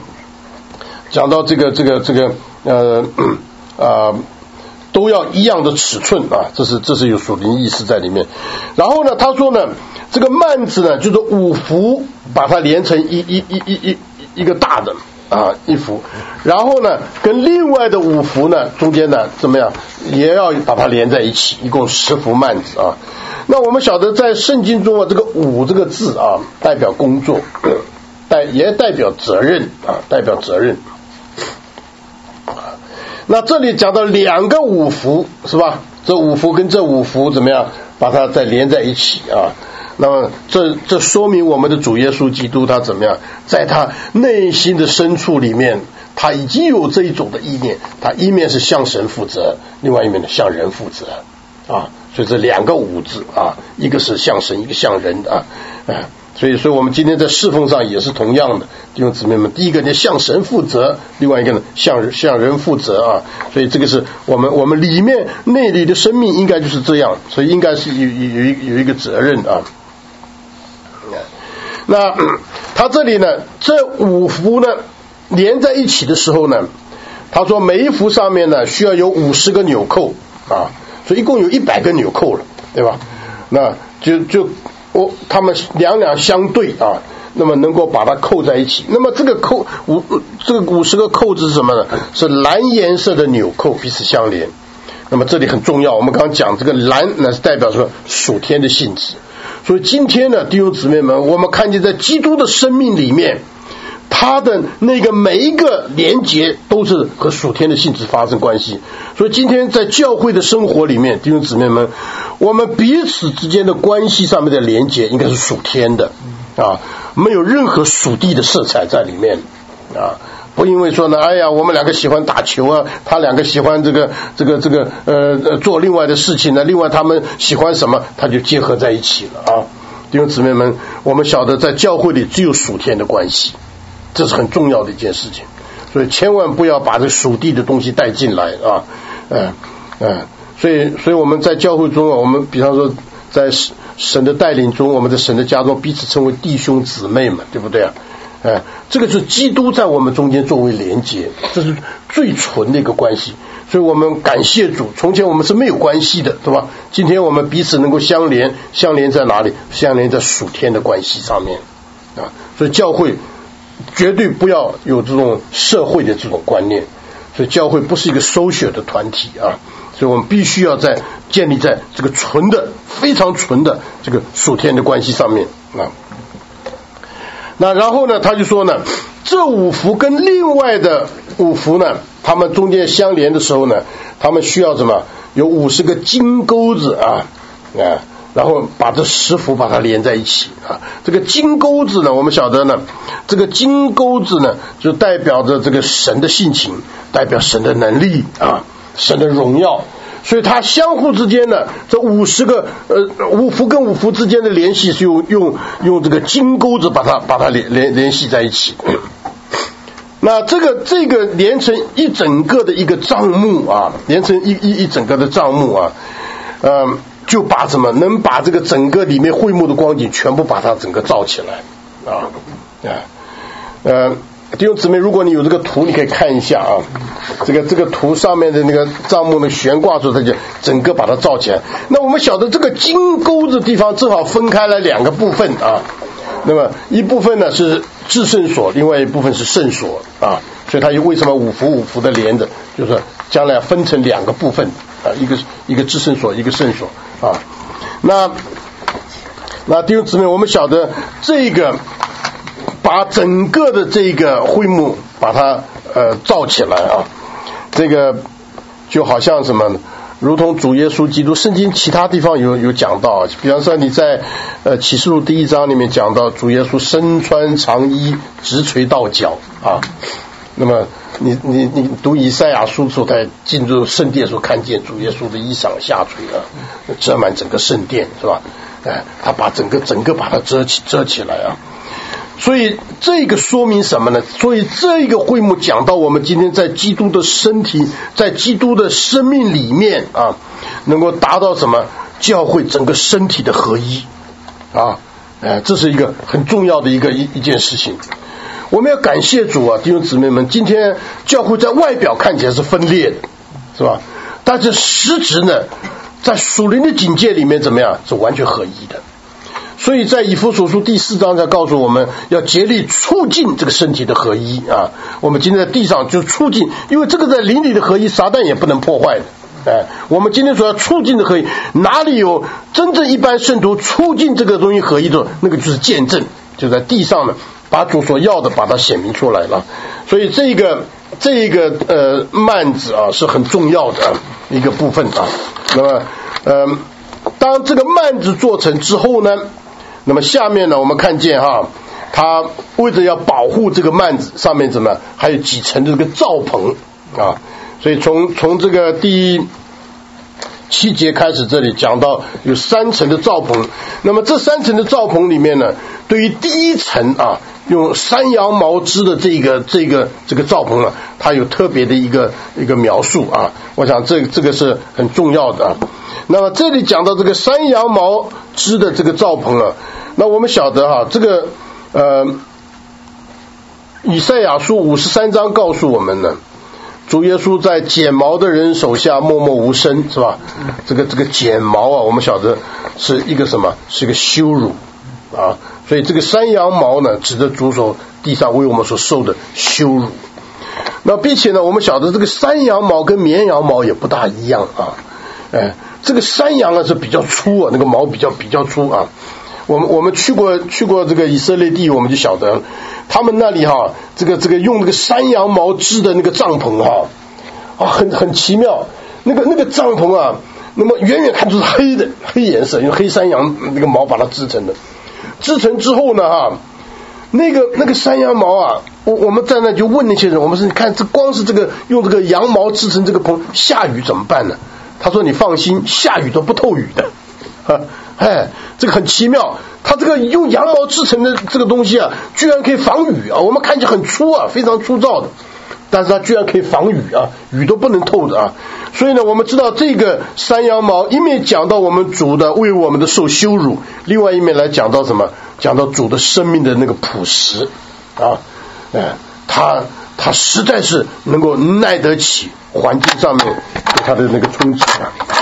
[SPEAKER 1] 都要一样的尺寸啊，这是有属灵意思在里面。然后呢，他说呢，这个幔子呢，就是5幅，把它连成一个大的啊1幅，然后呢，跟另外的5幅呢，中间呢怎么样，也要把它连在一起，一共10幅幔子啊。那我们晓得在圣经中啊，这个5这个字啊，代表工作，也代表责任啊，代表责任。那这里讲到2个5幅是吧？这5幅跟这5幅怎么样把它再连在一起啊？那么这说明我们的主耶稣基督他怎么样，在他内心的深处里面，他已经有这一种的意念，他一面是向神负责，另外一面呢向人负责啊。所以这2个5字啊，一个是向神，一个向人啊。所以我们今天在侍奉上也是同样的，弟兄姊妹们，第一个呢向神负责，另外一个呢向人负责啊。所以这个是我们里面内里的生命应该就是这样，所以应该是有一个责任啊。那他这里呢，这5幅呢连在一起的时候呢，他说每一幅上面呢需要有50个纽扣啊，所以一共有100个纽扣了，对吧？那他们两相对啊，那么能够把它扣在一起。那么这个50个扣子是什么呢？是蓝颜色的纽扣，彼此相连。那么这里很重要，我们刚刚讲这个蓝呢是代表说属天的性质。所以今天呢，弟兄姊妹们，我们看见在基督的生命里面， 它的那个每一个连结都是和属天的性质发生关系。所以今天在教会的生活里面，弟兄姊妹们，我们彼此之间的关系上面的连结应该是属天的啊，没有任何属地的色彩在里面啊。不因为说呢，哎呀，我们两个喜欢打球啊，他两个喜欢做另外的事情呢，另外他们喜欢什么，他就结合在一起了啊。弟兄姊妹们，我们晓得在教会里只有属天的关系，这是很重要的一件事情，所以千万不要把这属地的东西带进来啊。所以我们在教会中啊，我们比方说在神的带领中，我们在神的家中彼此称为弟兄姊妹嘛，对不对啊？这个是基督在我们中间作为连结，这是最纯的一个关系。所以我们感谢主，从前我们是没有关系的，对吧？今天我们彼此能够相连，相连在哪里？相连在属天的关系上面啊。所以教会绝对不要有这种社会的这种观念，所以教会不是一个收血的团体啊。所以我们必须要建立在这个纯的、非常纯的这个属天的关系上面啊。那然后呢，他就说呢，这五福跟另外的五福呢，他们中间相连的时候呢，他们需要什么？有50个金钩子啊，然后把这10福把它连在一起啊。这个金钩子呢，我们晓得呢，这个金钩子呢，就代表着这个神的性情，代表神的能力啊，神的荣耀。所以它相互之间呢，这50个五福跟五福之间的联系是用这个金钩子把它联系在一起。那这个连成一整个的一个帐幕啊，连成一整个的帐幕啊，就把什么能把这个整个里面会幕的光景全部把它整个照起来啊。弟兄姊妹，如果你有这个图，你可以看一下啊，这个图上面的那个帐幕的悬挂住，它就整个把它罩起来。那我们晓得这个金钩子地方正好分开了2个部分啊，那么一部分呢是至圣所，另外一部分是圣所啊，所以它为什么五福的连着，就是将来分成2个部分啊，一个至圣所，一个圣所啊。那弟兄姊妹，我们晓得这个把整个的这个会幕把它罩起来啊，这个就好像什么呢？如同主耶稣基督，圣经其他地方有讲到，比方说你在启示录第1章里面讲到主耶稣身穿长衣直垂到脚啊。那么你读以赛亚书的时候，他进入圣殿的时候看见主耶稣的衣裳下垂啊，遮满整个圣殿，是吧？他把整个把它遮起来啊。所以这个说明什么呢？所以这个会幕讲到我们今天在基督的身体，在基督的生命里面啊，能够达到什么？教会整个身体的合一啊，这是一个很重要的一件事情。我们要感谢主啊，弟兄姊妹们，今天教会在外表看起来是分裂的，是吧？但是实质呢，在属灵的境界里面怎么样？是完全合一的。所以在以弗所书第4章才告诉我们要竭力促进这个身体的合一啊。我们今天在地上就促进，因为这个在灵里的合一，撒旦也不能破坏的。我们今天所要促进的合一，哪里有真正一般圣徒促进这个东西合一的，那个就是见证，就在地上呢，把主所要的把它显明出来了。所以这个幔子啊是很重要的一个部分啊。那么当这个幔子做成之后呢，那么下面呢，我们看见它为了要保护这个幔子，上面怎么还有几层的这个罩棚啊？所以从这个第7节开始，这里讲到有3层的罩棚。那么这3层的罩棚里面呢，对于第1层啊，用山羊毛织的这个罩棚呢，它有特别的一个描述啊。我想这个是很重要的啊。那么这里讲到这个山羊毛织的这个罩棚啊，那我们晓得这个以赛亚书53章告诉我们呢，主耶稣在剪毛的人手下默默无声，是吧？这个剪毛啊，我们晓得是一个什么？是一个羞辱啊。所以这个山羊毛呢，指着主所地上为我们所受的羞辱。那并且呢，我们晓得这个山羊毛跟绵羊毛也不大一样啊。这个山羊呢是比较粗啊，那个毛比较粗啊。 我们去过这个以色列地，我们就晓得他们那里这个用那个山羊毛织的那个帐篷很奇妙。那个帐篷那么远远看就是黑的，黑颜色，用黑山羊那个毛把它织成的。织成之后呢那个山羊毛我们在那就问那些人，我们说你看这光是这个用这个羊毛织成这个棚，下雨怎么办呢？他说你放心，下雨都不透雨的。这个很奇妙，它这个用羊毛织成的这个东西居然可以防雨我们看起来很粗非常粗糙的，但是它居然可以防雨雨都不能透的所以呢，我们知道这个山羊毛一面讲到我们主的为我们的受羞辱，另外一面来讲到什么？讲到主的生命的那个朴实他实在是能够耐得起环境上面对他的那个冲击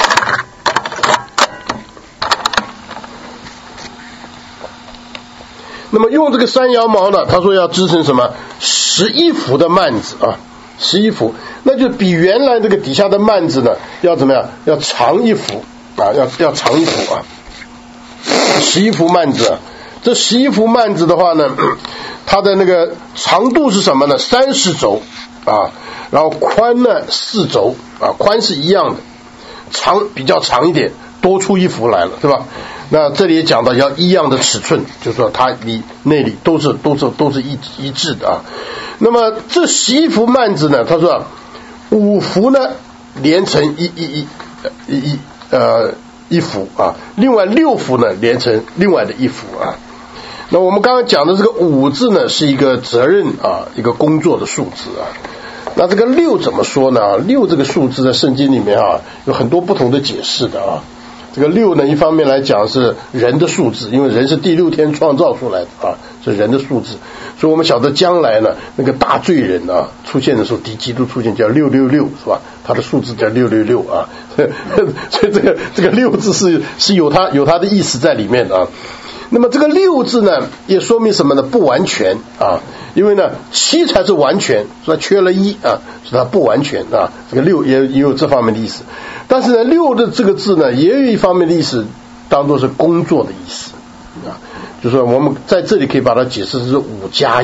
[SPEAKER 1] 那么用这个山羊毛呢，他说要织成什么11幅的幔子11幅，那就比原来这个底下的幔子呢要怎么样？要长一幅要长一幅11幅幔子这11幅幔子的话呢，它的那个长度是什么呢？30肘然后宽呢4肘宽是一样的，长比较长一点，多出一幅来了，对吧？那这里也讲到要一样的尺寸，就是说它里内里都是一致的那么这11幅幔子呢，他说5幅呢连成一幅另外6幅呢连成另外的一幅那我们刚刚讲的这个5字呢是一个责任一个工作的数字那这个6怎么说呢？6这个数字在圣经里面有很多不同的解释的这个6呢，一方面来讲是人的数字，因为人是第6天创造出来的是人的数字，所以我们晓得将来呢，那个大罪人出现的时候，敌基督出现叫666是吧？他的数字叫666所以这个6字是有它的意思在里面那么这个6字呢，也说明什么呢？不完全因为呢7才是完全，所以缺了1所以它不完全这个6也有这方面的意思。但是呢6的这个字呢，也有一方面的意思，当作是工作的意思就是说我们在这里可以把它解释是5+1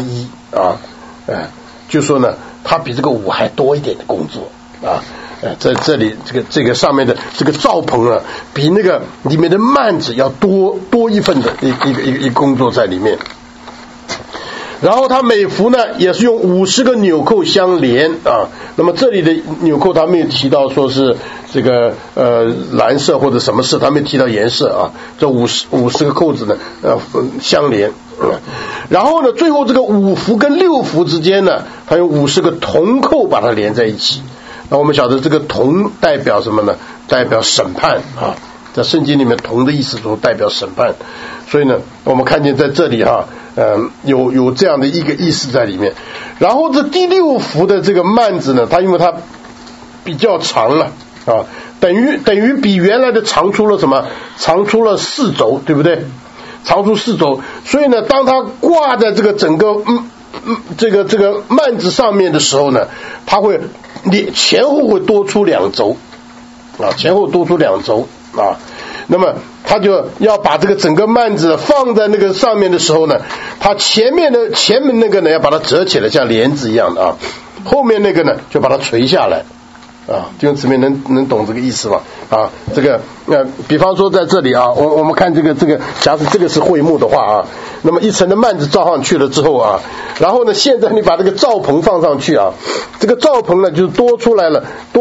[SPEAKER 1] 就是说呢，它比这个5还多一点的工作在这里这个上面的这个罩棚比那个里面的幔子要多一份的一工作在里面。然后它每幅呢也是用50个纽扣相连那么这里的纽扣他没有提到说是这个蓝色或者什么色，他没有提到颜色这50个扣子呢相连然后呢最后这个5幅跟6幅之间呢，它用50个铜扣把它连在一起。那我们晓得这个铜代表什么呢？代表审判在圣经里面铜的意思都代表审判，所以呢我们看见在这里有这样的一个意思在里面。然后这第6幅的这个幔子呢，它因为它比较长了等于比原来的长出了什么？长出了4肘，对不对？长出4肘，所以呢当它挂在这个整个这个幔子上面的时候呢，它会前后会多出2肘前后多出2肘那么他就要把这个整个幔子放在那个上面的时候呢，他前门那个呢要把它折起来，像帘子一样的后面那个呢就把它垂下来弟兄姊妹能懂这个意思吗？这个比方说在这里我们看这个，假使这个是会幕的话那么一层的幔子罩上去了之后然后呢现在你把这个罩棚放上去这个罩棚呢就多出来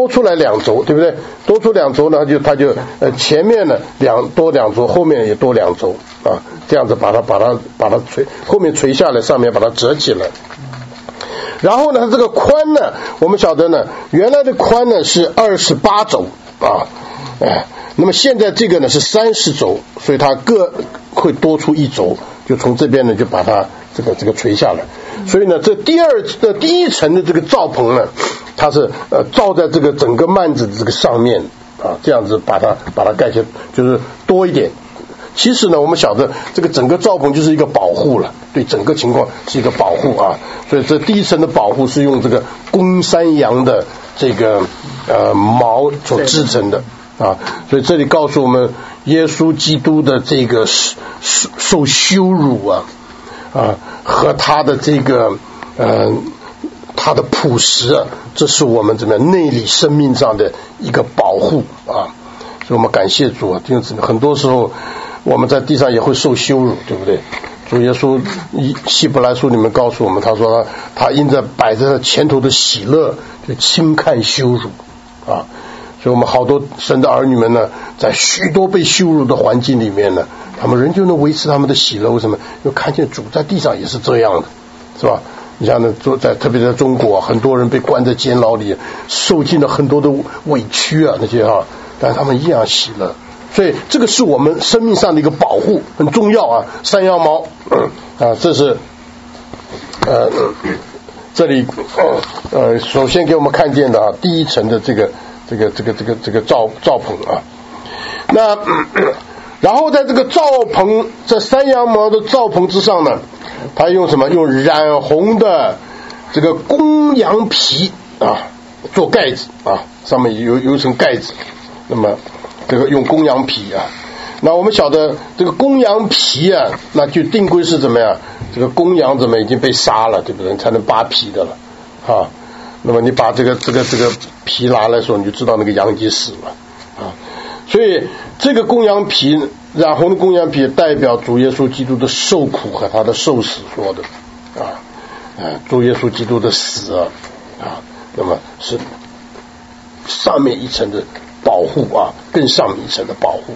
[SPEAKER 1] 2轴，对不对？多出2轴呢，它就前面呢多2轴，后面也多2轴这样子把它后面垂下来，上面把它折起来。然后呢这个宽呢，我们晓得呢原来的宽呢是28轴那么现在这个呢是30轴，所以它各会多出1轴，就从这边呢就把它这个垂下来。所以呢这第一层的这个罩棚呢，它是罩在这个整个幔子的这个上面这样子把它盖起来，就是多一点。其实呢我们晓得这个整个罩棚就是一个保护了，对整个情况是一个保护所以这第一层的保护是用这个公山羊的这个毛所织成的啊。所以这里告诉我们，耶稣基督的这个受羞辱啊和他的这个他的朴实啊，这是我们怎么样内里生命上的一个保护啊。所以我们感谢主啊，弟兄姊妹，很多时候我们在地上也会受羞辱，对不对？主耶稣希伯来书里面告诉我们，他说他因着摆在他前头的喜乐，就轻看羞辱啊。所以我们好多神的儿女们呢，在许多被羞辱的环境里面呢，他们仍旧能维持他们的喜乐。为什么？因为看见主在地上也是这样的，是吧？你像呢，特别在中国，很多人被关在监牢里，受尽了很多的委屈啊，那些但是他们一样喜乐。所以这个是我们生命上的一个保护，很重要啊。山羊毛这是这里首先给我们看见的第一层的这个罩棚啊。那然后在这个罩棚，在山羊毛的罩棚之上呢，他用什么？用染红的这个公羊皮做盖子啊，上面有一层盖子。那么这个用公羊皮啊，那我们晓得这个公羊皮啊，那就定规是怎么样？这个公羊怎么已经被杀了，对不对？才能扒皮的了啊。那么你把这个皮拿来的时候，你就知道那个羊已经死了啊。所以这个公羊皮，染红的公羊皮，代表主耶稣基督的受苦和他的受死说的主耶稣基督的死那么是上面一层的保护更上面一层的保护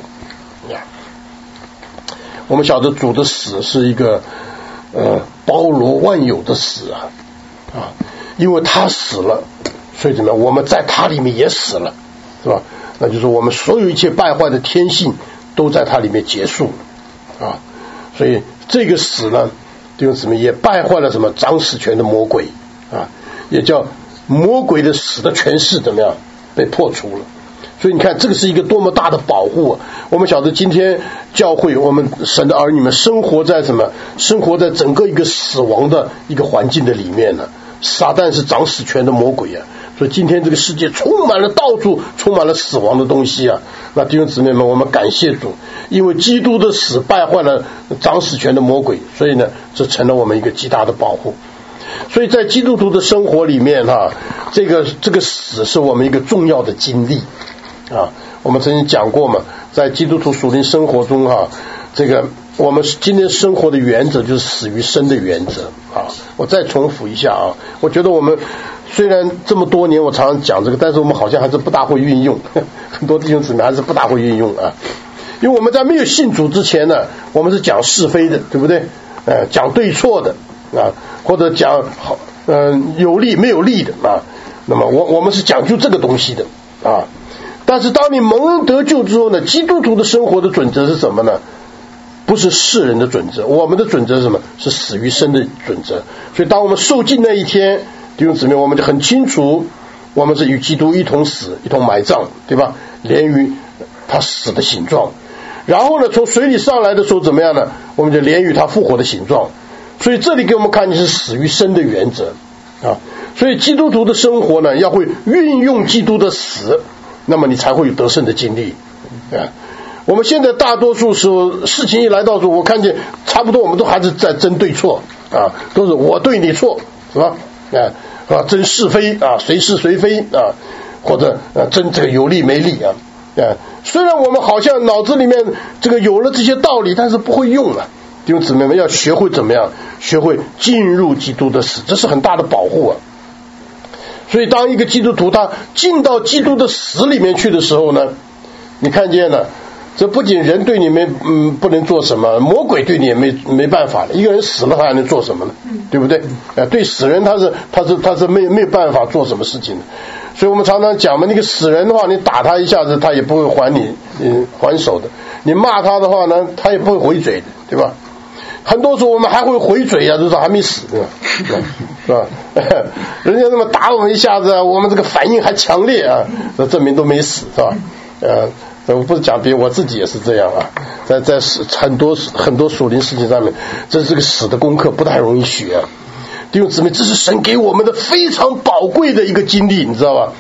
[SPEAKER 1] 我们晓得主的死是一个包罗万有的死因为他死了，所以怎么样？我们在他里面也死了，是吧？那就是我们所有一切败坏的天性都在他里面结束所以这个死呢，弟兄姊妹，也败坏了什么？掌死权的魔鬼也叫魔鬼的死的权势怎么样？被破除了。所以你看，这个是一个多么大的保护我们晓得今天教会，我们神的儿女们生活在什么？生活在整个一个死亡的一个环境的里面呢。撒旦是掌死权的魔鬼所以今天这个世界充满了，到处充满了死亡的东西那弟兄姊妹们，我们感谢主，因为基督的死败坏了掌死权的魔鬼，所以呢，这成了我们一个极大的保护。所以在基督徒的生活里面这个死是我们一个重要的经历我们曾经讲过嘛，在基督徒属灵生活中这个我们今天生活的原则就是死于生的原则我再重复一下我觉得我们虽然这么多年我常常讲这个，但是我们好像还是不大会运用，很多弟兄姊妹还是不大会运用因为我们在没有信主之前呢，我们是讲是非的，对不对？讲对错的或者讲有利没有利的那么我们是讲究这个东西的但是当你蒙恩得救之后呢，基督徒的生活的准则是什么呢？不是世人的准则，我们的准则是什么？是死于生的准则。所以当我们受尽那一天，弟兄姊妹，我们就很清楚，我们是与基督一同死，一同埋葬，对吧？连于他死的形状。然后呢，从水里上来的时候怎么样呢？我们就连于他复活的形状。所以这里给我们看见是死于生的原则所以基督徒的生活呢，要会运用基督的死，那么你才会有得胜的经历我们现在大多数时候事情一来到时候，我看见差不多我们都还是在争对错都是我对你错，是吧？争是非谁是谁非或者争这个有利没利虽然我们好像脑子里面这个有了这些道理，但是不会用弟兄姊妹们要学会怎么样？学会进入基督的死，这是很大的保护所以当一个基督徒他进到基督的死里面去的时候呢，你看见了，这不仅人对你不能做什么，魔鬼对你也没办法了。一个人死了他还能做什么呢？对不对？对死人他是没有办法做什么事情的。所以我们常常讲嘛，那个死人的话，你打他一下子他也不会还手的，你骂他的话呢，他也不会回嘴的，对吧？很多时候我们还会回嘴就是还没死，对吧？是吧？人家那么打我们一下子我们这个反应还强烈那证明都没死，是吧？我不是讲别人，我自己也是这样在很多属灵事情上面，这是个死的功课，不太容易学弟兄姊妹，这是神给我们的非常宝贵的一个经历，你知道吧？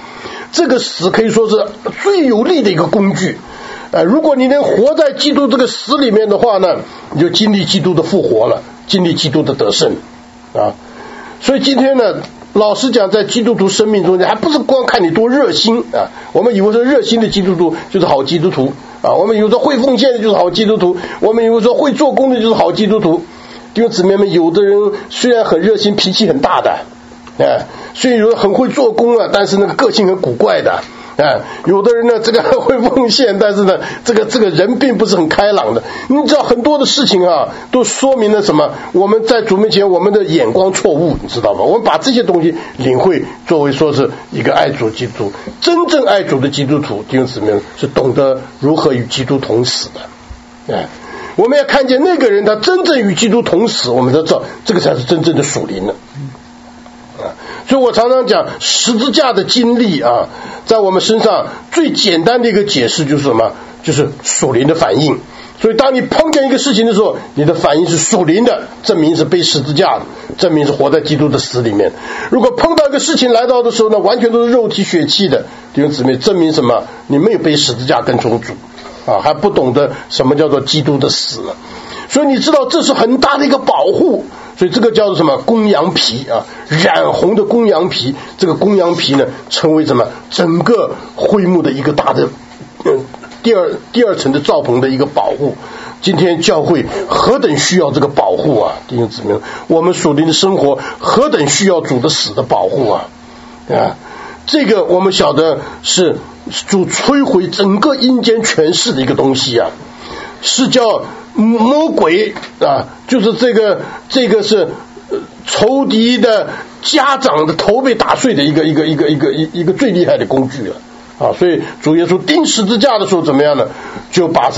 [SPEAKER 1] 这个死可以说是最有力的一个工具。如果你能活在基督这个死里面的话呢，你就经历基督的复活了，经历基督的得胜啊。所以今天呢，老实讲，在基督徒生命中间，还不是光看你多热心啊。我们以为说热心的基督徒就是好基督徒啊，我们以为说会奉献的就是好基督徒，我们以为说会做工的就是好基督徒。弟兄姊妹们，有的人虽然很热心，脾气很大的，虽然有人很会做工啊，但是那个个性很古怪的。有的人呢，这个会奉献，但是呢，这个人并不是很开朗的。你知道很多的事情啊，都说明了什么？我们在主面前，我们的眼光错误，你知道吗？我们把这些东西领会，作为说是一个爱主基督徒，真正爱主的基督徒，弟兄姊妹是懂得如何与基督同死的。我们要看见那个人，他真正与基督同死，我们才知道这个才是真正的属灵的。所以我常常讲十字架的经历啊，在我们身上最简单的一个解释就是什么？就是属灵的反应。所以当你碰见一个事情的时候，你的反应是属灵的，证明是背十字架的，证明是活在基督的死里面。如果碰到一个事情来到的时候呢，完全都是肉体血气的，弟兄姊妹，证明什么？你没有背十字架跟从主啊，还不懂得什么叫做基督的死。所以你知道这是很大的一个保护。所以这个叫做什么？公羊皮啊，染红的公羊皮。这个公羊皮呢，成为什么？整个会幕的一个大的第二层的罩棚的一个保护。今天教会何等需要这个保护啊，弟兄姊妹，我们属灵的生活何等需要主的死的保护啊！这个我们晓得是主摧毁整个阴间权势的一个东西啊，是叫魔鬼啊，就是这个是仇敌的家长的头被打碎的一个最厉害的工具了啊！所以主耶稣钉十字架的时候怎么样呢？就把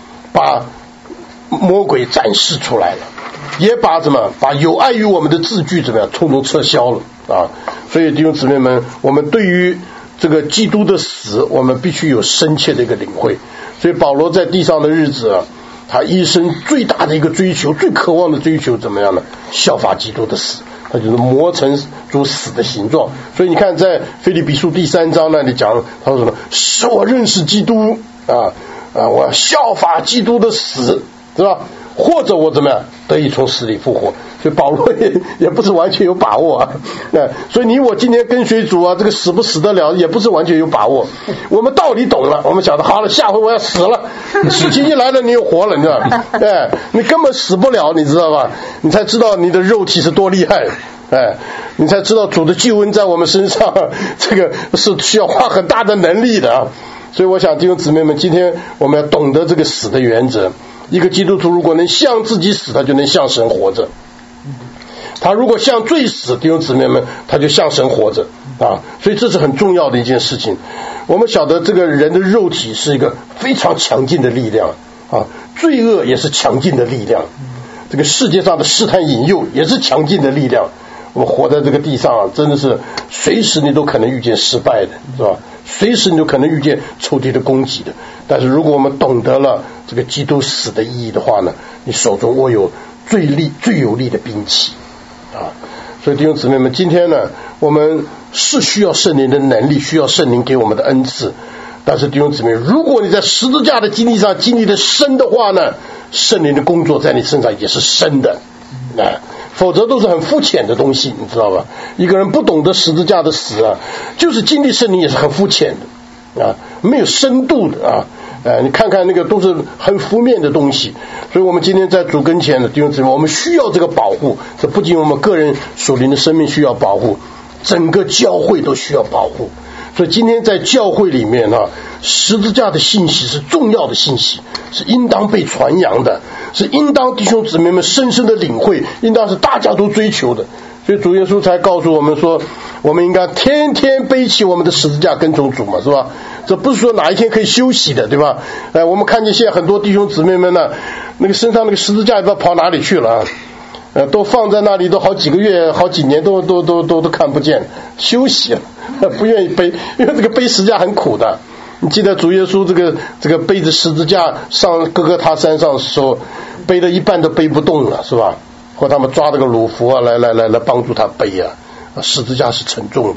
[SPEAKER 1] 魔鬼展示出来了，也把有碍于我们的字句怎么样，统统撤销了啊！所以弟兄姊妹们，我们对于这个基督的死，我们必须有深切的一个领会。所以保罗在地上的日子啊，他一生最大的一个追求，最渴望的追求怎么样呢？效法基督的死，他就是磨成主死的形状。所以你看在腓立比书第3章那里讲，他说什么？使我认识基督我要效法基督的死，是吧？或者我怎么样得以从死里复活。所以保罗也不是完全有把握啊。所以你我今天跟随主啊，这个死不死得了也不是完全有把握。我们道理懂了，我们晓得好了，下回我要死了，事情一来了你又活了，你知道吧？你根本死不了，你知道吧？你才知道你的肉体是多厉害。你才知道主的救恩在我们身上，这个是需要花很大的能力的啊。所以我想弟兄姊妹们，今天我们要懂得这个死的原则。一个基督徒如果能向自己死，他就能向神活着。他如果向罪死，弟兄姊妹们，他就向神活着啊！所以这是很重要的一件事情。我们晓得这个人的肉体是一个非常强劲的力量啊，罪恶也是强劲的力量，这个世界上的试探引诱也是强劲的力量。我们活在这个地上啊，真的是随时你都可能遇见失败的，是吧？随时你都可能遇见仇敌的攻击的。但是如果我们懂得了这个基督死的意义的话呢，你手中握有最有力的兵器啊！所以弟兄姊妹们，今天呢，我们是需要圣灵的能力，需要圣灵给我们的恩赐。但是弟兄姊妹，如果你在十字架的经历上经历的深的话呢，圣灵的工作在你身上也是深的否则都是很肤浅的东西，你知道吧？一个人不懂得十字架的死啊，就是经历圣灵也是很肤浅的没有深度的你看看那个都是很浮面的东西。所以我们今天在主跟前的弟兄姊妹，我们需要这个保护。这不仅我们个人属灵的生命需要保护，整个教会都需要保护。所以今天在教会里面十字架的信息是重要的信息，是应当被传扬的，是应当弟兄姊妹们深深的领会，应当是大家都追求的。所以主耶稣才告诉我们说，我们应该天天背起我们的十字架跟从主嘛，是吧？这不是说哪一天可以休息的，对吧？我们看见现在很多弟兄姊妹们呢，那个身上那个十字架也不知道跑哪里去了都放在那里，都好几个月好几年都看不见，休息了，不愿意背，因为这个背十字架很苦的。你记得主耶稣这个背着十字架上哥哥他山上的时候，背了一半都背不动了，是吧？或他们抓这个鲁孚来帮助他背十字架是沉重的。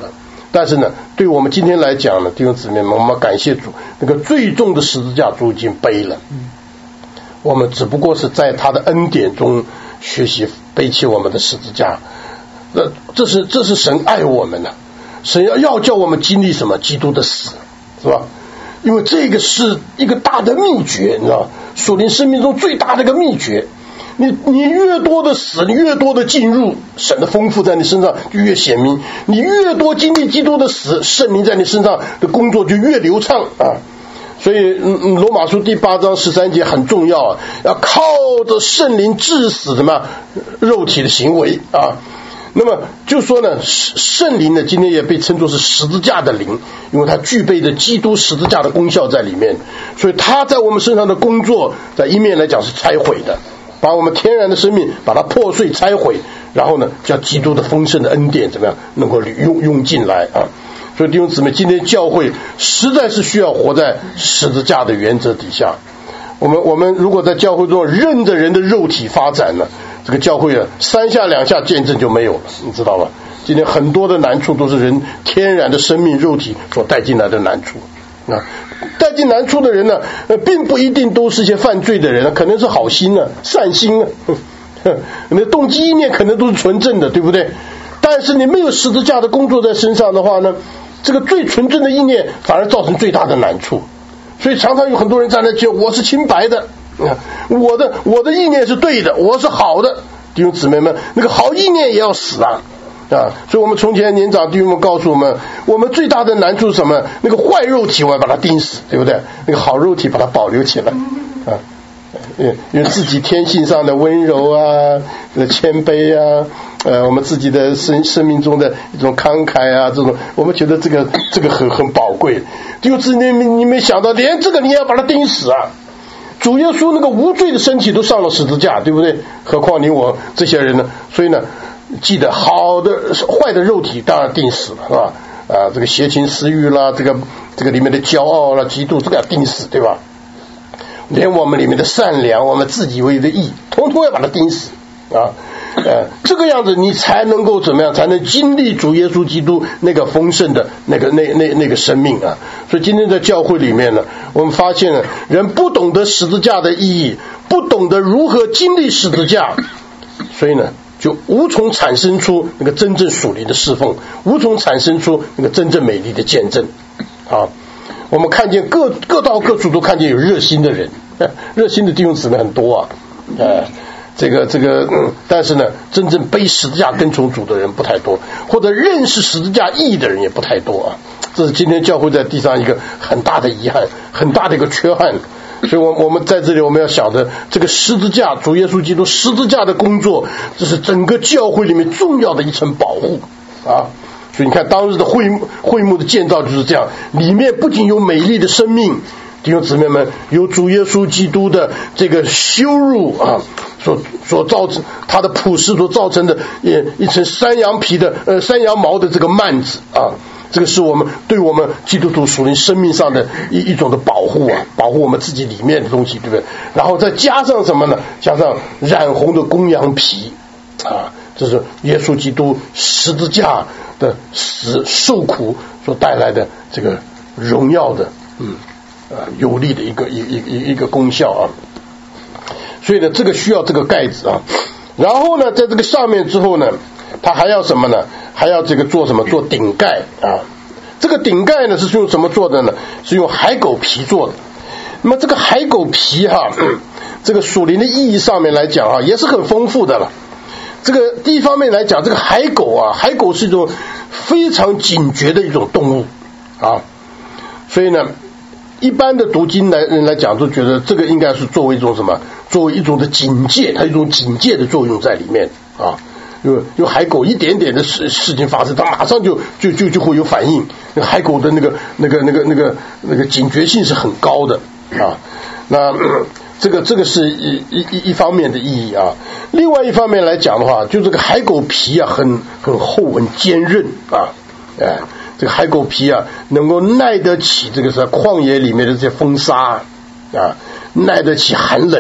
[SPEAKER 1] 但是呢，对我们今天来讲呢，弟兄姊妹们，我们感谢主，那个最重的十字架主已经背了，我们只不过是在他的恩典中学习背起我们的十字架。这是神爱我们的，神要叫我们经历什么？基督的死，是吧？因为这个是一个大的秘诀，你知道，属灵生命中最大的一个秘诀。你越多的死，你越多的进入，神的丰富在你身上就越显明。你越多经历基督的死，圣灵在你身上的工作就越流畅啊。所以罗马书第8章13节很重要啊，要靠着圣灵治死什么肉体的行为啊。那么就说呢，圣灵呢今天也被称作是十字架的灵，因为它具备着基督十字架的功效在里面，所以它在我们身上的工作，在一面来讲是拆毁的，把我们天然的生命把它破碎拆毁，然后呢叫基督的丰盛的恩典怎么样能够用进来啊。所以弟兄姊妹，今天教会实在是需要活在十字架的原则底下。我们如果在教会中任着人的肉体发展呢，这个教会啊3下2下见证就没有了，你知道吧？今天很多的难处都是人天然的生命肉体所带进来的难处啊。带进难处的人呢，并不一定都是一些犯罪的人，可能是好心啊、善心啊，你的动机意念可能都是纯正的，对不对？但是你没有十字架的工作在身上的话呢，这个最纯正的意念反而造成最大的难处。所以常常有很多人站在这，我是清白的，我的意念是对的，我是好的。弟兄姊妹们，那个好意念也要死啊！所以我们从前年长弟兄们告诉我们，我们最大的难处是什么？那个坏肉体我要把它钉死，对不对？那个好肉体把它保留起来啊。因为自己天性上的温柔啊、谦卑啊，我们自己的生命中的一种慷慨啊，这种我们觉得这个很宝贵。就是你没想到，连这个你也要把它钉死啊！主耶稣那个无罪的身体都上了十字架，对不对？何况你我这些人呢？所以呢，记得好的坏的肉体当然钉死了，是吧？这个邪情私欲啦，这个里面的骄傲啦、嫉妒，这个要钉死，对吧？连我们里面的善良，我们自以为的义，统统要把它钉死啊！这个样子你才能够怎么样？才能经历主耶稣基督那个丰盛的那个生命啊！所以今天在教会里面呢，我们发现了人不懂得十字架的意义，不懂得如何经历十字架，所以呢就无从产生出那个真正属灵的侍奉，无从产生出那个真正美丽的见证啊！我们看见各道各处都看见有热心的人，热心的弟兄姊妹很多啊，但是呢，真正背十字架跟从主的人不太多，或者认识十字架意义的人也不太多啊。这是今天教会在地上一个很大的遗憾，很大的一个缺憾。所以我们在这里我们要晓得，这个十字架，主耶稣基督十字架的工作，这是整个教会里面重要的一层保护啊。所以你看当日的会幕的建造就是这样，里面不仅有美丽的生命，弟兄姊妹们，有主耶稣基督的这个羞辱啊，所造成他的普世所造成的一层山羊毛的这个幔子啊，这个是我们对我们基督徒属灵生命上的一种的保护啊，保护我们自己里面的东西，对不对？然后再加上什么呢？加上染红的公羊皮啊，这是耶稣基督十字架的受苦所带来的这个荣耀的有力的一个功效啊。所以呢，这个需要这个盖子啊。然后呢，在这个上面之后呢，它还要什么呢？还要这个做什么？做顶盖啊。这个顶盖呢是用什么做的呢？是用海狗皮做的。那么这个海狗皮这个属灵的意义上面来讲也是很丰富的了。这个第一方面来讲，这个海狗是一种非常警觉的一种动物啊，所以呢，一般的读经人来讲，都觉得这个应该是作为一种什么？作为一种的警戒，它有一种警戒的作用在里面啊。有海狗一点点的事情发生，它马上就会有反应。那海狗的那个警觉性是很高的啊。那这个是一方面的意义啊。另外一方面来讲的话，就这个海狗皮很厚很坚韧啊，这个海狗皮能够耐得起这个在旷野里面的这些风沙啊，耐得起寒冷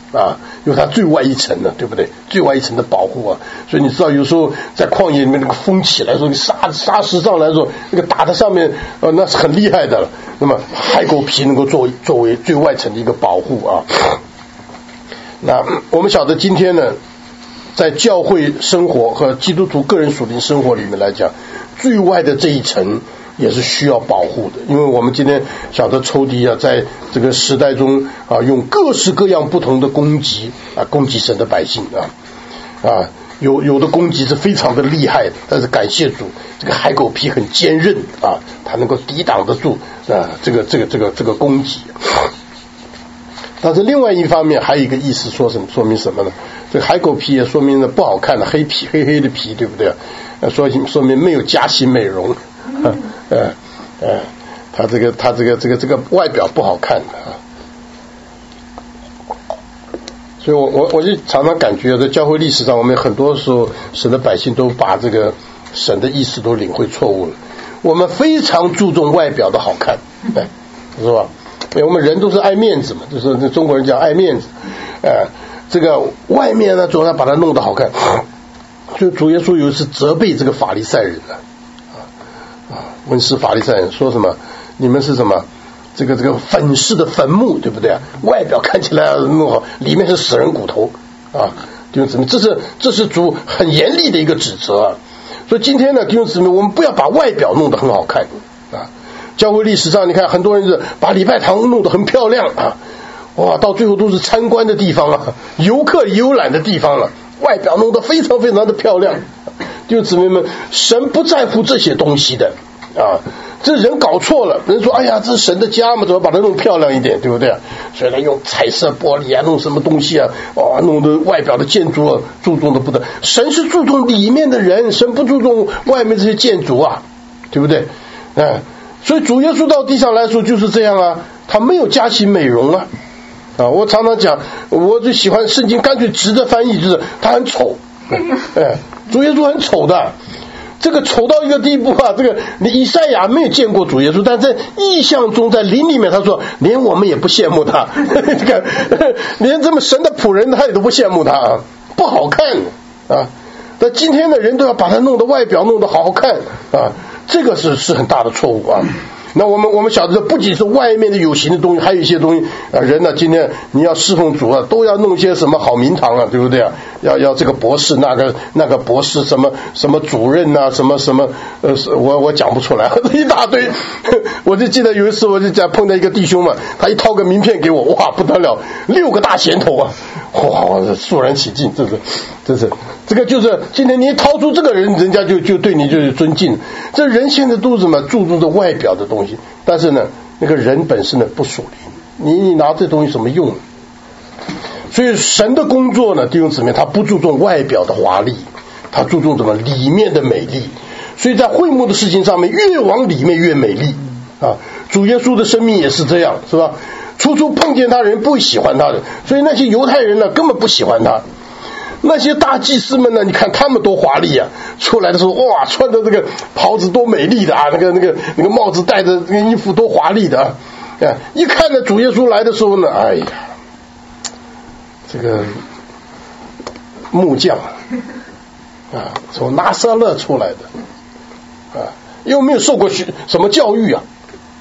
[SPEAKER 1] 啊，有它最外一层的，对不对？最外一层的保护啊。所以你知道有时候在旷野里面那个风起来的时候，你沙石上来的时候，那个打在上面那是很厉害的了。那么海狗皮能够作为最外层的一个保护啊。那我们晓得今天呢，在教会生活和基督徒个人属灵生活里面来讲，最外的这一层也是需要保护的，因为我们今天晓得仇敌啊，在这个时代中啊，用各式各样不同的攻击啊，攻击神的百姓啊，有的攻击是非常的厉害的，但是感谢主，这个海狗皮很坚韧啊，它能够抵挡得住啊这个攻击。但是另外一方面还有一个意思，说明什么呢？这个海狗皮也说明了不好看的黑皮，黑黑的皮，对不对？说明没有加薪美容。他这个外表不好看啊，所以我就常常感觉在教会历史上，我们很多时候神的百姓都把这个神的意思都领会错误了。我们非常注重外表的好看，是吧？我们人都是爱面子嘛，就是中国人讲爱面子，这个外面呢总要把它弄得好看。就主耶稣有一次责备这个法利赛人文士法利赛人说什么？你们是什么？这个粉饰的坟墓，对不对？外表看起来弄好，里面是死人骨头啊！弟兄姊妹，这是主很严厉的一个指责。所以今天呢，弟兄姊妹，我们不要把外表弄得很好看啊。教会历史上，你看很多人是把礼拜堂弄得很漂亮啊，哇，到最后都是参观的地方啊，游客游览的地方了，外表弄得非常非常的漂亮。弟兄姊妹们，神不在乎这些东西的啊，这人搞错了，人说哎呀，这是神的家嘛，怎么把它弄漂亮一点，对不对？所以他用彩色玻璃啊，弄什么东西啊，弄得外表的建筑啊，注重的不得。神是注重里面的人，神不注重外面这些建筑啊，对不对？所以主耶稣到地上来说就是这样啊，他没有加薪美容啊。我常常讲，我最喜欢圣经干脆直的翻译，就是他很丑。主耶稣很丑的，这个丑到一个地步啊，这个你以赛亚没有见过主耶稣，但在意象中，在灵里面，他说连我们也不羡慕他，这个连这么神的仆人他也都不羡慕他啊，不好看啊。但今天的人都要把他弄得外表弄得好好看啊，这个是很大的错误啊。那我们晓得，不仅是外面的有形的东西，还有一些东西人呢，今天你要侍奉主啊，都要弄些什么好名堂啊，对不对啊？要这个博士，那个博士，什么主任啊，什么我讲不出来，一大堆。我就记得有一次，我就讲碰到一个弟兄嘛，他一掏个名片给我，哇，不得了，6个大衔头啊，哇，肃然起敬，这是这个就是今天你一掏出这个人，人家就对你就是尊敬。这人现在都是什么注重着外表的东西，但是呢，那个人本身呢不属灵，你拿这东西什么用？所以神的工作呢，弟兄姊妹，他不注重外表的华丽，他注重什么？里面的美丽。所以在会幕的事情上面，越往里面越美丽啊。主耶稣的生命也是这样，是吧？初碰见他人不会喜欢他的，所以那些犹太人呢根本不喜欢他。那些大祭司们呢，你看他们多华丽啊！出来的时候，哇，穿的这个袍子多美丽的啊，那个帽子戴着那个衣服多华丽的啊！一看呢，主耶稣来的时候呢，哎呀，这个木匠啊，从拿撒勒出来的啊，又没有受过什么教育啊，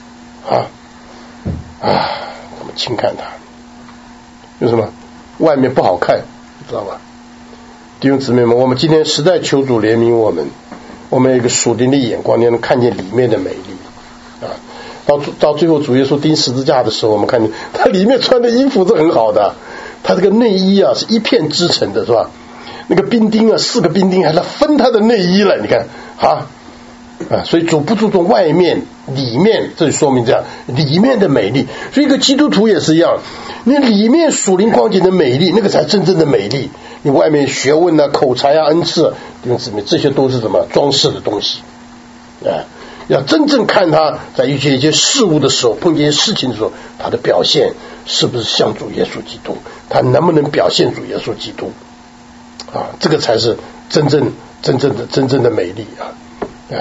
[SPEAKER 1] 怎么轻看他？有什么？外面不好看，知道吧？弟兄姊妹们，我们今天实在求主怜悯我们有一个属灵的眼光，你能看见里面的美丽啊！到最后主耶稣钉十字架的时候，我们看见他里面穿的衣服是很好的，他这个内衣啊是一片织成的，是吧？那个兵丁啊，4个兵丁还在分他的内衣了，你看所以主不注重外面，里面，这就说明这样里面的美丽。所以一个基督徒也是一样，你里面属灵光景的美丽，那个才真正的美丽。你外面学问啊、口才啊、恩赐，弟兄姊妹，这些都是什么装饰的东西要真正看他在遇见一些事物的时候，碰见一些事情的时候，他的表现是不是像主耶稣基督，他能不能表现主耶稣基督这个才是真正的美丽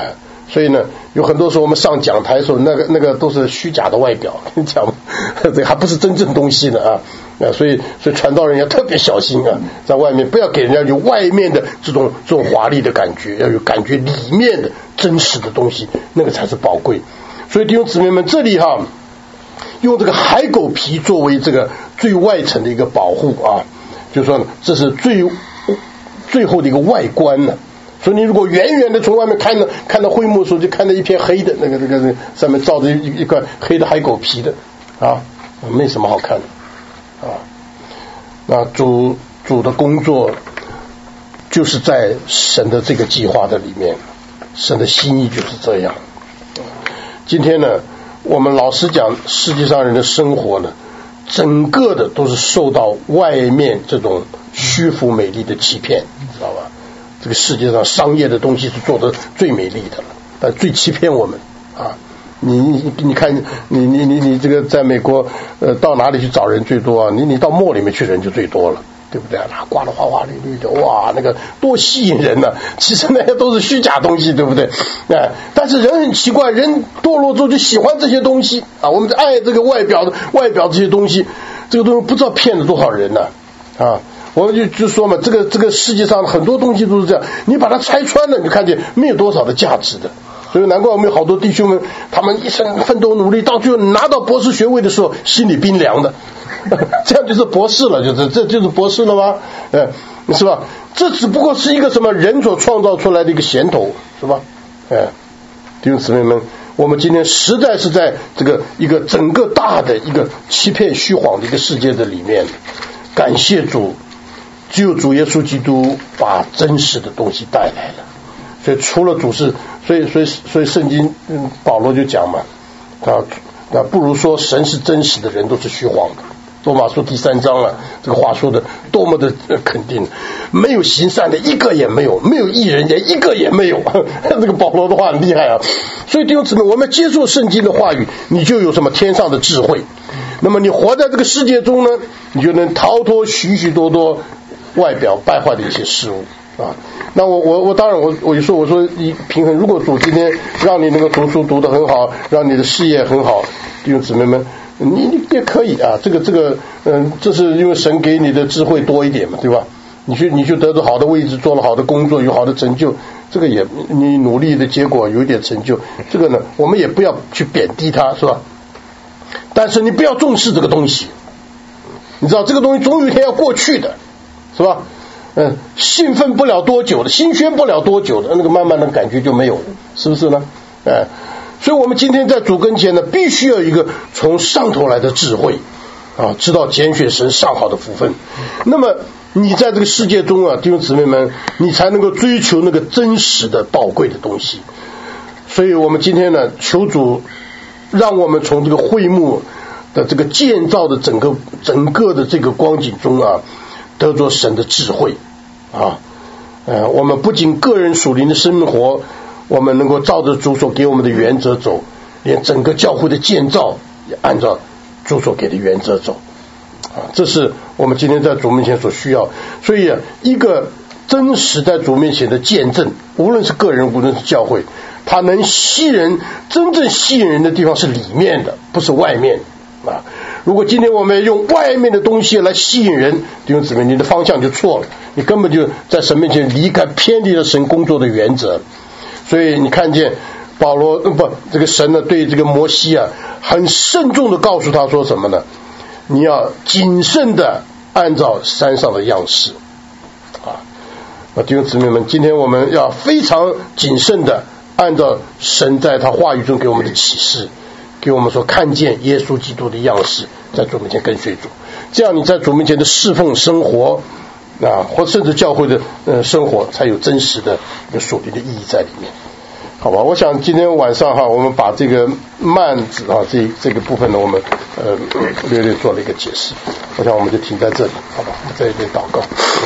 [SPEAKER 1] 所以呢，有很多时候我们上讲台的时候，那个都是虚假的外表，跟你讲，这个还不是真正东西呢啊！所以传道人要特别小心啊，在外面不要给人家有外面的这种华丽的感觉，要有感觉里面的真实的东西，那个才是宝贵。所以弟兄姊妹们，这里哈，用这个海狗皮作为这个最外层的一个保护啊，就是说这是最后的一个外观呢。所以你如果远远的从外面看到会幕的时候，就看到一片黑的那个上面罩着一块黑的海狗皮的啊，没什么好看的啊。那主的工作就是在神的这个计划的里面，神的心意就是这样。今天呢，我们老实讲，世界上人的生活呢，整个的都是受到外面这种虚浮美丽的欺骗，知道吧？这个世界上商业的东西是做得最美丽的了，但最欺骗我们啊！你看你这个在美国到哪里去找人最多啊？你到墓里面去人就最多了，对不对？那挂得花花绿绿的，哇，那个多吸引人呢！其实那些都是虚假东西，对不对？但是人很奇怪，人堕落之后就喜欢这些东西啊！我们爱这个外表这些东西，这个东西不知道骗了多少人呢啊！我们就说嘛，这个世界上很多东西都是这样，你把它拆穿了，你就看见没有多少的价值的。所以难怪我们有好多弟兄们，他们一生奋斗努力，到最后拿到博士学位的时候，心里冰凉的，这样就是博士了，这就是博士了吗？是吧？这只不过是一个什么人所创造出来的一个弦头，是吧？弟兄姊妹们，我们今天实在是在这个一个整个大的一个欺骗虚谎的一个世界的里面，感谢主。只有主耶稣基督把真实的东西带来了，所以除了主是，所以圣经保罗就讲嘛，不如说神是真实的，人都是虚谎的。罗马书第3章啊，这个话说的多么的肯定，没有行善的一个也没有，没有义人连一个也没有。这个保罗的话很厉害啊。所以弟兄姊妹，我们接受圣经的话语，你就有什么天上的智慧。那么你活在这个世界中呢，你就能逃脱许许多多外表败坏的一些事物啊。那我当然我就说，我说你平衡，如果主今天让你能够读书读得很好，让你的事业很好，弟兄姊妹们，你也可以啊。这是因为神给你的智慧多一点嘛，对吧？你去得到好的位置，做了好的工作，有好的成就，这个也你努力的结果有一点成就，这个呢，我们也不要去贬低它，是吧？但是你不要重视这个东西，你知道这个东西总有一天要过去的，是吧？兴奋不了多久的，新鲜不了多久的，那个慢慢的感觉就没有了，是不是呢？所以我们今天在主跟前呢，必须要有一个从上头来的智慧啊，知道拣选神上好的福分。那么你在这个世界中啊，弟兄姊妹们，你才能够追求那个真实的宝贵的东西。所以我们今天呢，求主让我们从这个会幕的这个建造的整个的这个光景中啊，得着神的智慧啊。我们不仅个人属灵的生活，我们能够照着主所给我们的原则走，连整个教会的建造也按照主所给的原则走啊。这是我们今天在主面前所需要。所以一个真实在主面前的见证，无论是个人无论是教会，它能吸人，真正吸引人的地方是里面的，不是外面啊。如果今天我们用外面的东西来吸引人，弟兄姊妹，你的方向就错了，你根本就在神面前偏离了神工作的原则。所以你看见保罗这个神呢，对这个摩西啊，很慎重的告诉他说什么呢？你要谨慎的按照山上的样式啊。弟兄姊妹们，今天我们要非常谨慎的按照神在他话语中给我们的启示，给我们说看见耶稣基督的样式，在主面前跟随主，这样你在主面前的侍奉生活啊，或甚至教会的生活，才有真实的一个属灵的意义在里面。好吧，我想今天晚上我们把这个幔子这个部分呢，我们略略做了一个解释。我想我们就停在这里，好吧？我们在这里祷告。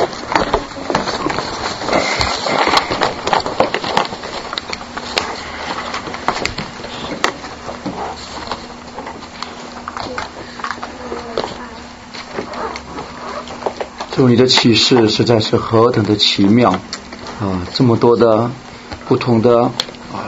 [SPEAKER 4] 主，你的启示实在是何等的奇妙啊！这么多的不同的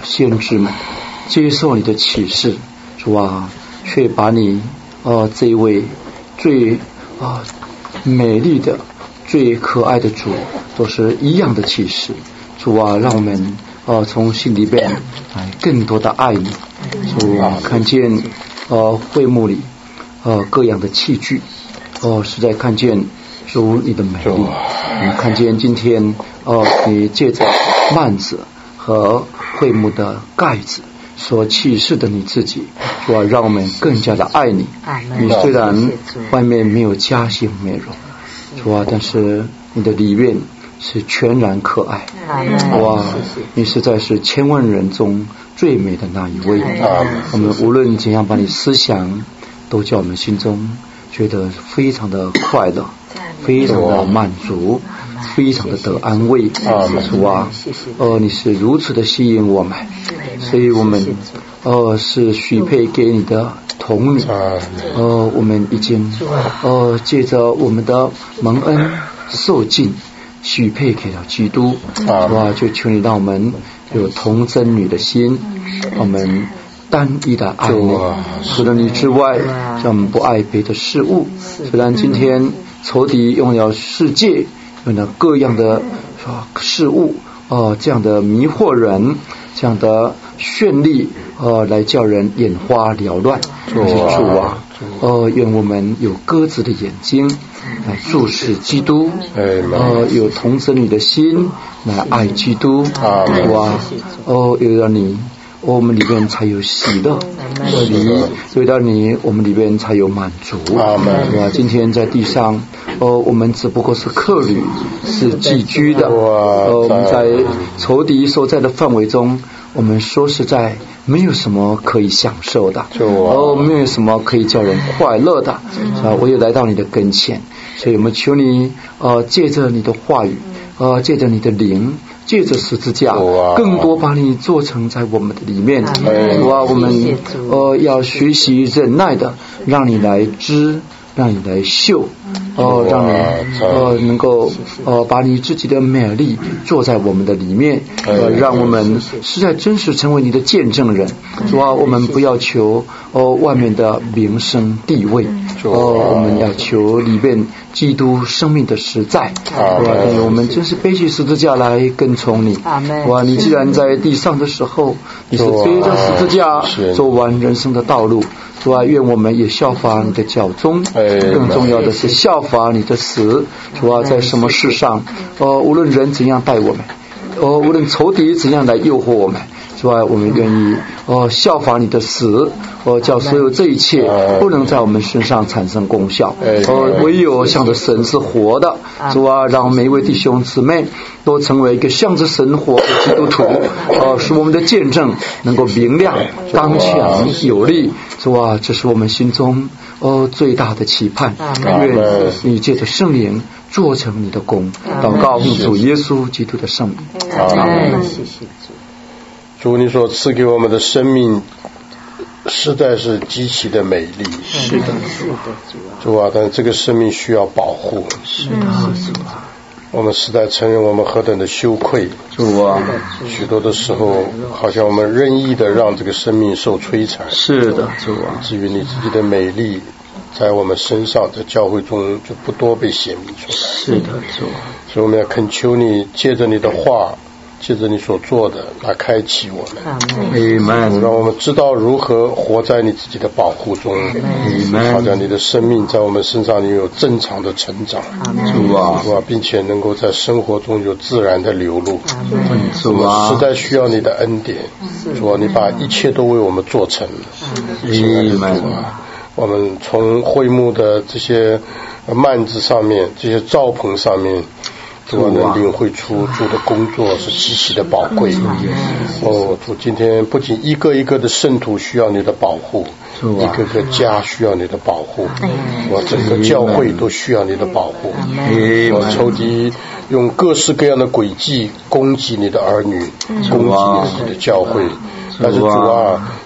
[SPEAKER 4] 先知们接受你的启示，主啊，却把你这一位最美丽的、最可爱的主都是一样的启示。主啊，让我们从心里边更多的爱你。主啊，看见会幕里各样的器具，实在看见主你的美丽。我们看见今天你借着幔子和会幕的盖子所启示的你自己，主啊，让我们更加的爱你。你虽然外面没有佳形美容，主啊，但是你的里面是全然可爱。哇，你实在是千万人中最美的那一位。我们无论怎样把你思想，都叫我们心中觉得非常的快乐，非常的满足，非常的得安慰。主啊，你是如此的吸引我们，所以我们是许配给你的童女。我们已经借着我们的蒙恩受尽，许配给了基督。主啊，就求你让我们有童真女的心，我们单一的爱你，除了你之外，让我们不爱别的事物。虽然今天仇敌用了世界，用了各样的事物，这样的迷惑人，这样的绚丽，来叫人眼花缭乱。主啊，愿我们有鸽子的眼睛来注视基督，有童子女的心来爱基督。主啊，有了你，我们里面才有喜乐，有了你，我们里面才有满足。今天在地上，我们只不过是客旅，是寄居的。我们在仇敌所在的范围中，我们说实在没有什么可以享受的，没有什么可以叫人快乐的。我也来到你的跟前，所以我们求你借着你的话语，借着你的灵，借着十字架，更多把你做成在我们的里面。主啊，我们要学习忍耐的，让你来知，让你来秀，让你能够把你自己的美丽做在我们的里面，让我们实在真实成为你的见证人。主啊，我们不要求外面的名声地位，我们要求里面基督生命的实在。我们真是背起十字架来跟从你。哇，你既然在地上的时候，你是背着十字架走完人生的道路。主啊，愿我们也效法你的教宗，更重要的是效法你的死。主啊，在什么事上，无论人怎样待我们，无论仇敌怎样来诱惑我们，主啊，我们愿意效法你的死，叫所有这一切不能在我们身上产生功效。唯有向着神是活的。主啊，让每一位弟兄姊妹都成为一个向着神活的基督徒，使我们的见证能够明亮、刚强、有力。主啊，这是我们心中最大的期盼。愿你借着圣灵做成你的功。祷告奉主耶稣基督的圣名。阿们。谢谢主。
[SPEAKER 1] 主，你所赐给我们的生命实在是极其的美丽。
[SPEAKER 4] 是的，
[SPEAKER 1] 主啊，但这个生命需要保护。
[SPEAKER 4] 是的，主啊。
[SPEAKER 1] 我们实在承认我们何等的羞愧。
[SPEAKER 4] 主啊，
[SPEAKER 1] 许多的时候好像我们任意的让这个生命受摧残。
[SPEAKER 4] 是的，主啊。
[SPEAKER 1] 至于你自己的美丽在我们身上，在教会中就不多被显明出来。
[SPEAKER 4] 是的，主啊。
[SPEAKER 1] 所以我们要恳求你借着你的话，借着你所做的来开启我们，让我们知道如何活在你自己的保护中，好像你的生命在我们身上也有正常的成长，主啊，并且能够在生活中有自然的流露。主啊，实在需要你的恩典。主啊，你把一切都为我们做成了。我们从会幕的这些幔子上面，这些罩棚上面，主能领会出主的工作是极其的宝贵。主今天不仅一个一个的圣徒需要你的保护，一个个家需要你的保护，整个教会都需要你的保护。仇敌用各式各样的诡计攻击你的儿女，攻击你的教会。但是主啊，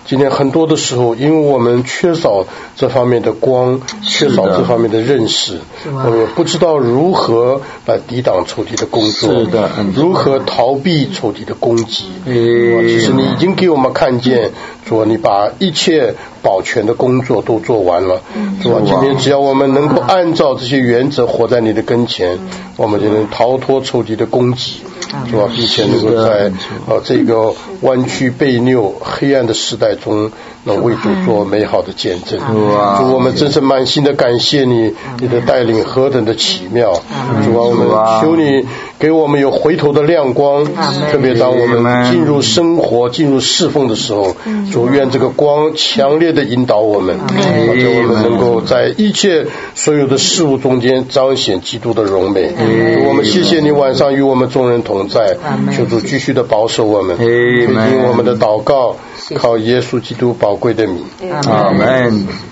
[SPEAKER 1] 今天很多的时候，因为我们缺少这方面的光，缺少这方面的认识，我们也不知道如何来抵挡仇敌的工作，如何逃避仇敌的攻击。其实你已经给我们看见，主，你把一切保全的工作都做完了。主啊，今天只要我们能够按照这些原则活在你的跟前，我们就能逃脱仇敌的攻击。主啊，并且能够在这个弯曲悖拗黑暗的时代中，能为主做美好的见证。主，我们真是满心的感谢你，你的带领何等的奇妙。主啊，我们求你给我们有回头的亮光，特别当我们进入生活、进入侍奉的时候，主愿这个光强烈的引导我们，让我们能够在一切所有的事物中间彰显基督的荣美。主，我们谢谢你晚上与我们众人同在，求主继续的保守我们，听我们的祷告，靠耶稣基督宝贵的名，
[SPEAKER 4] 阿们。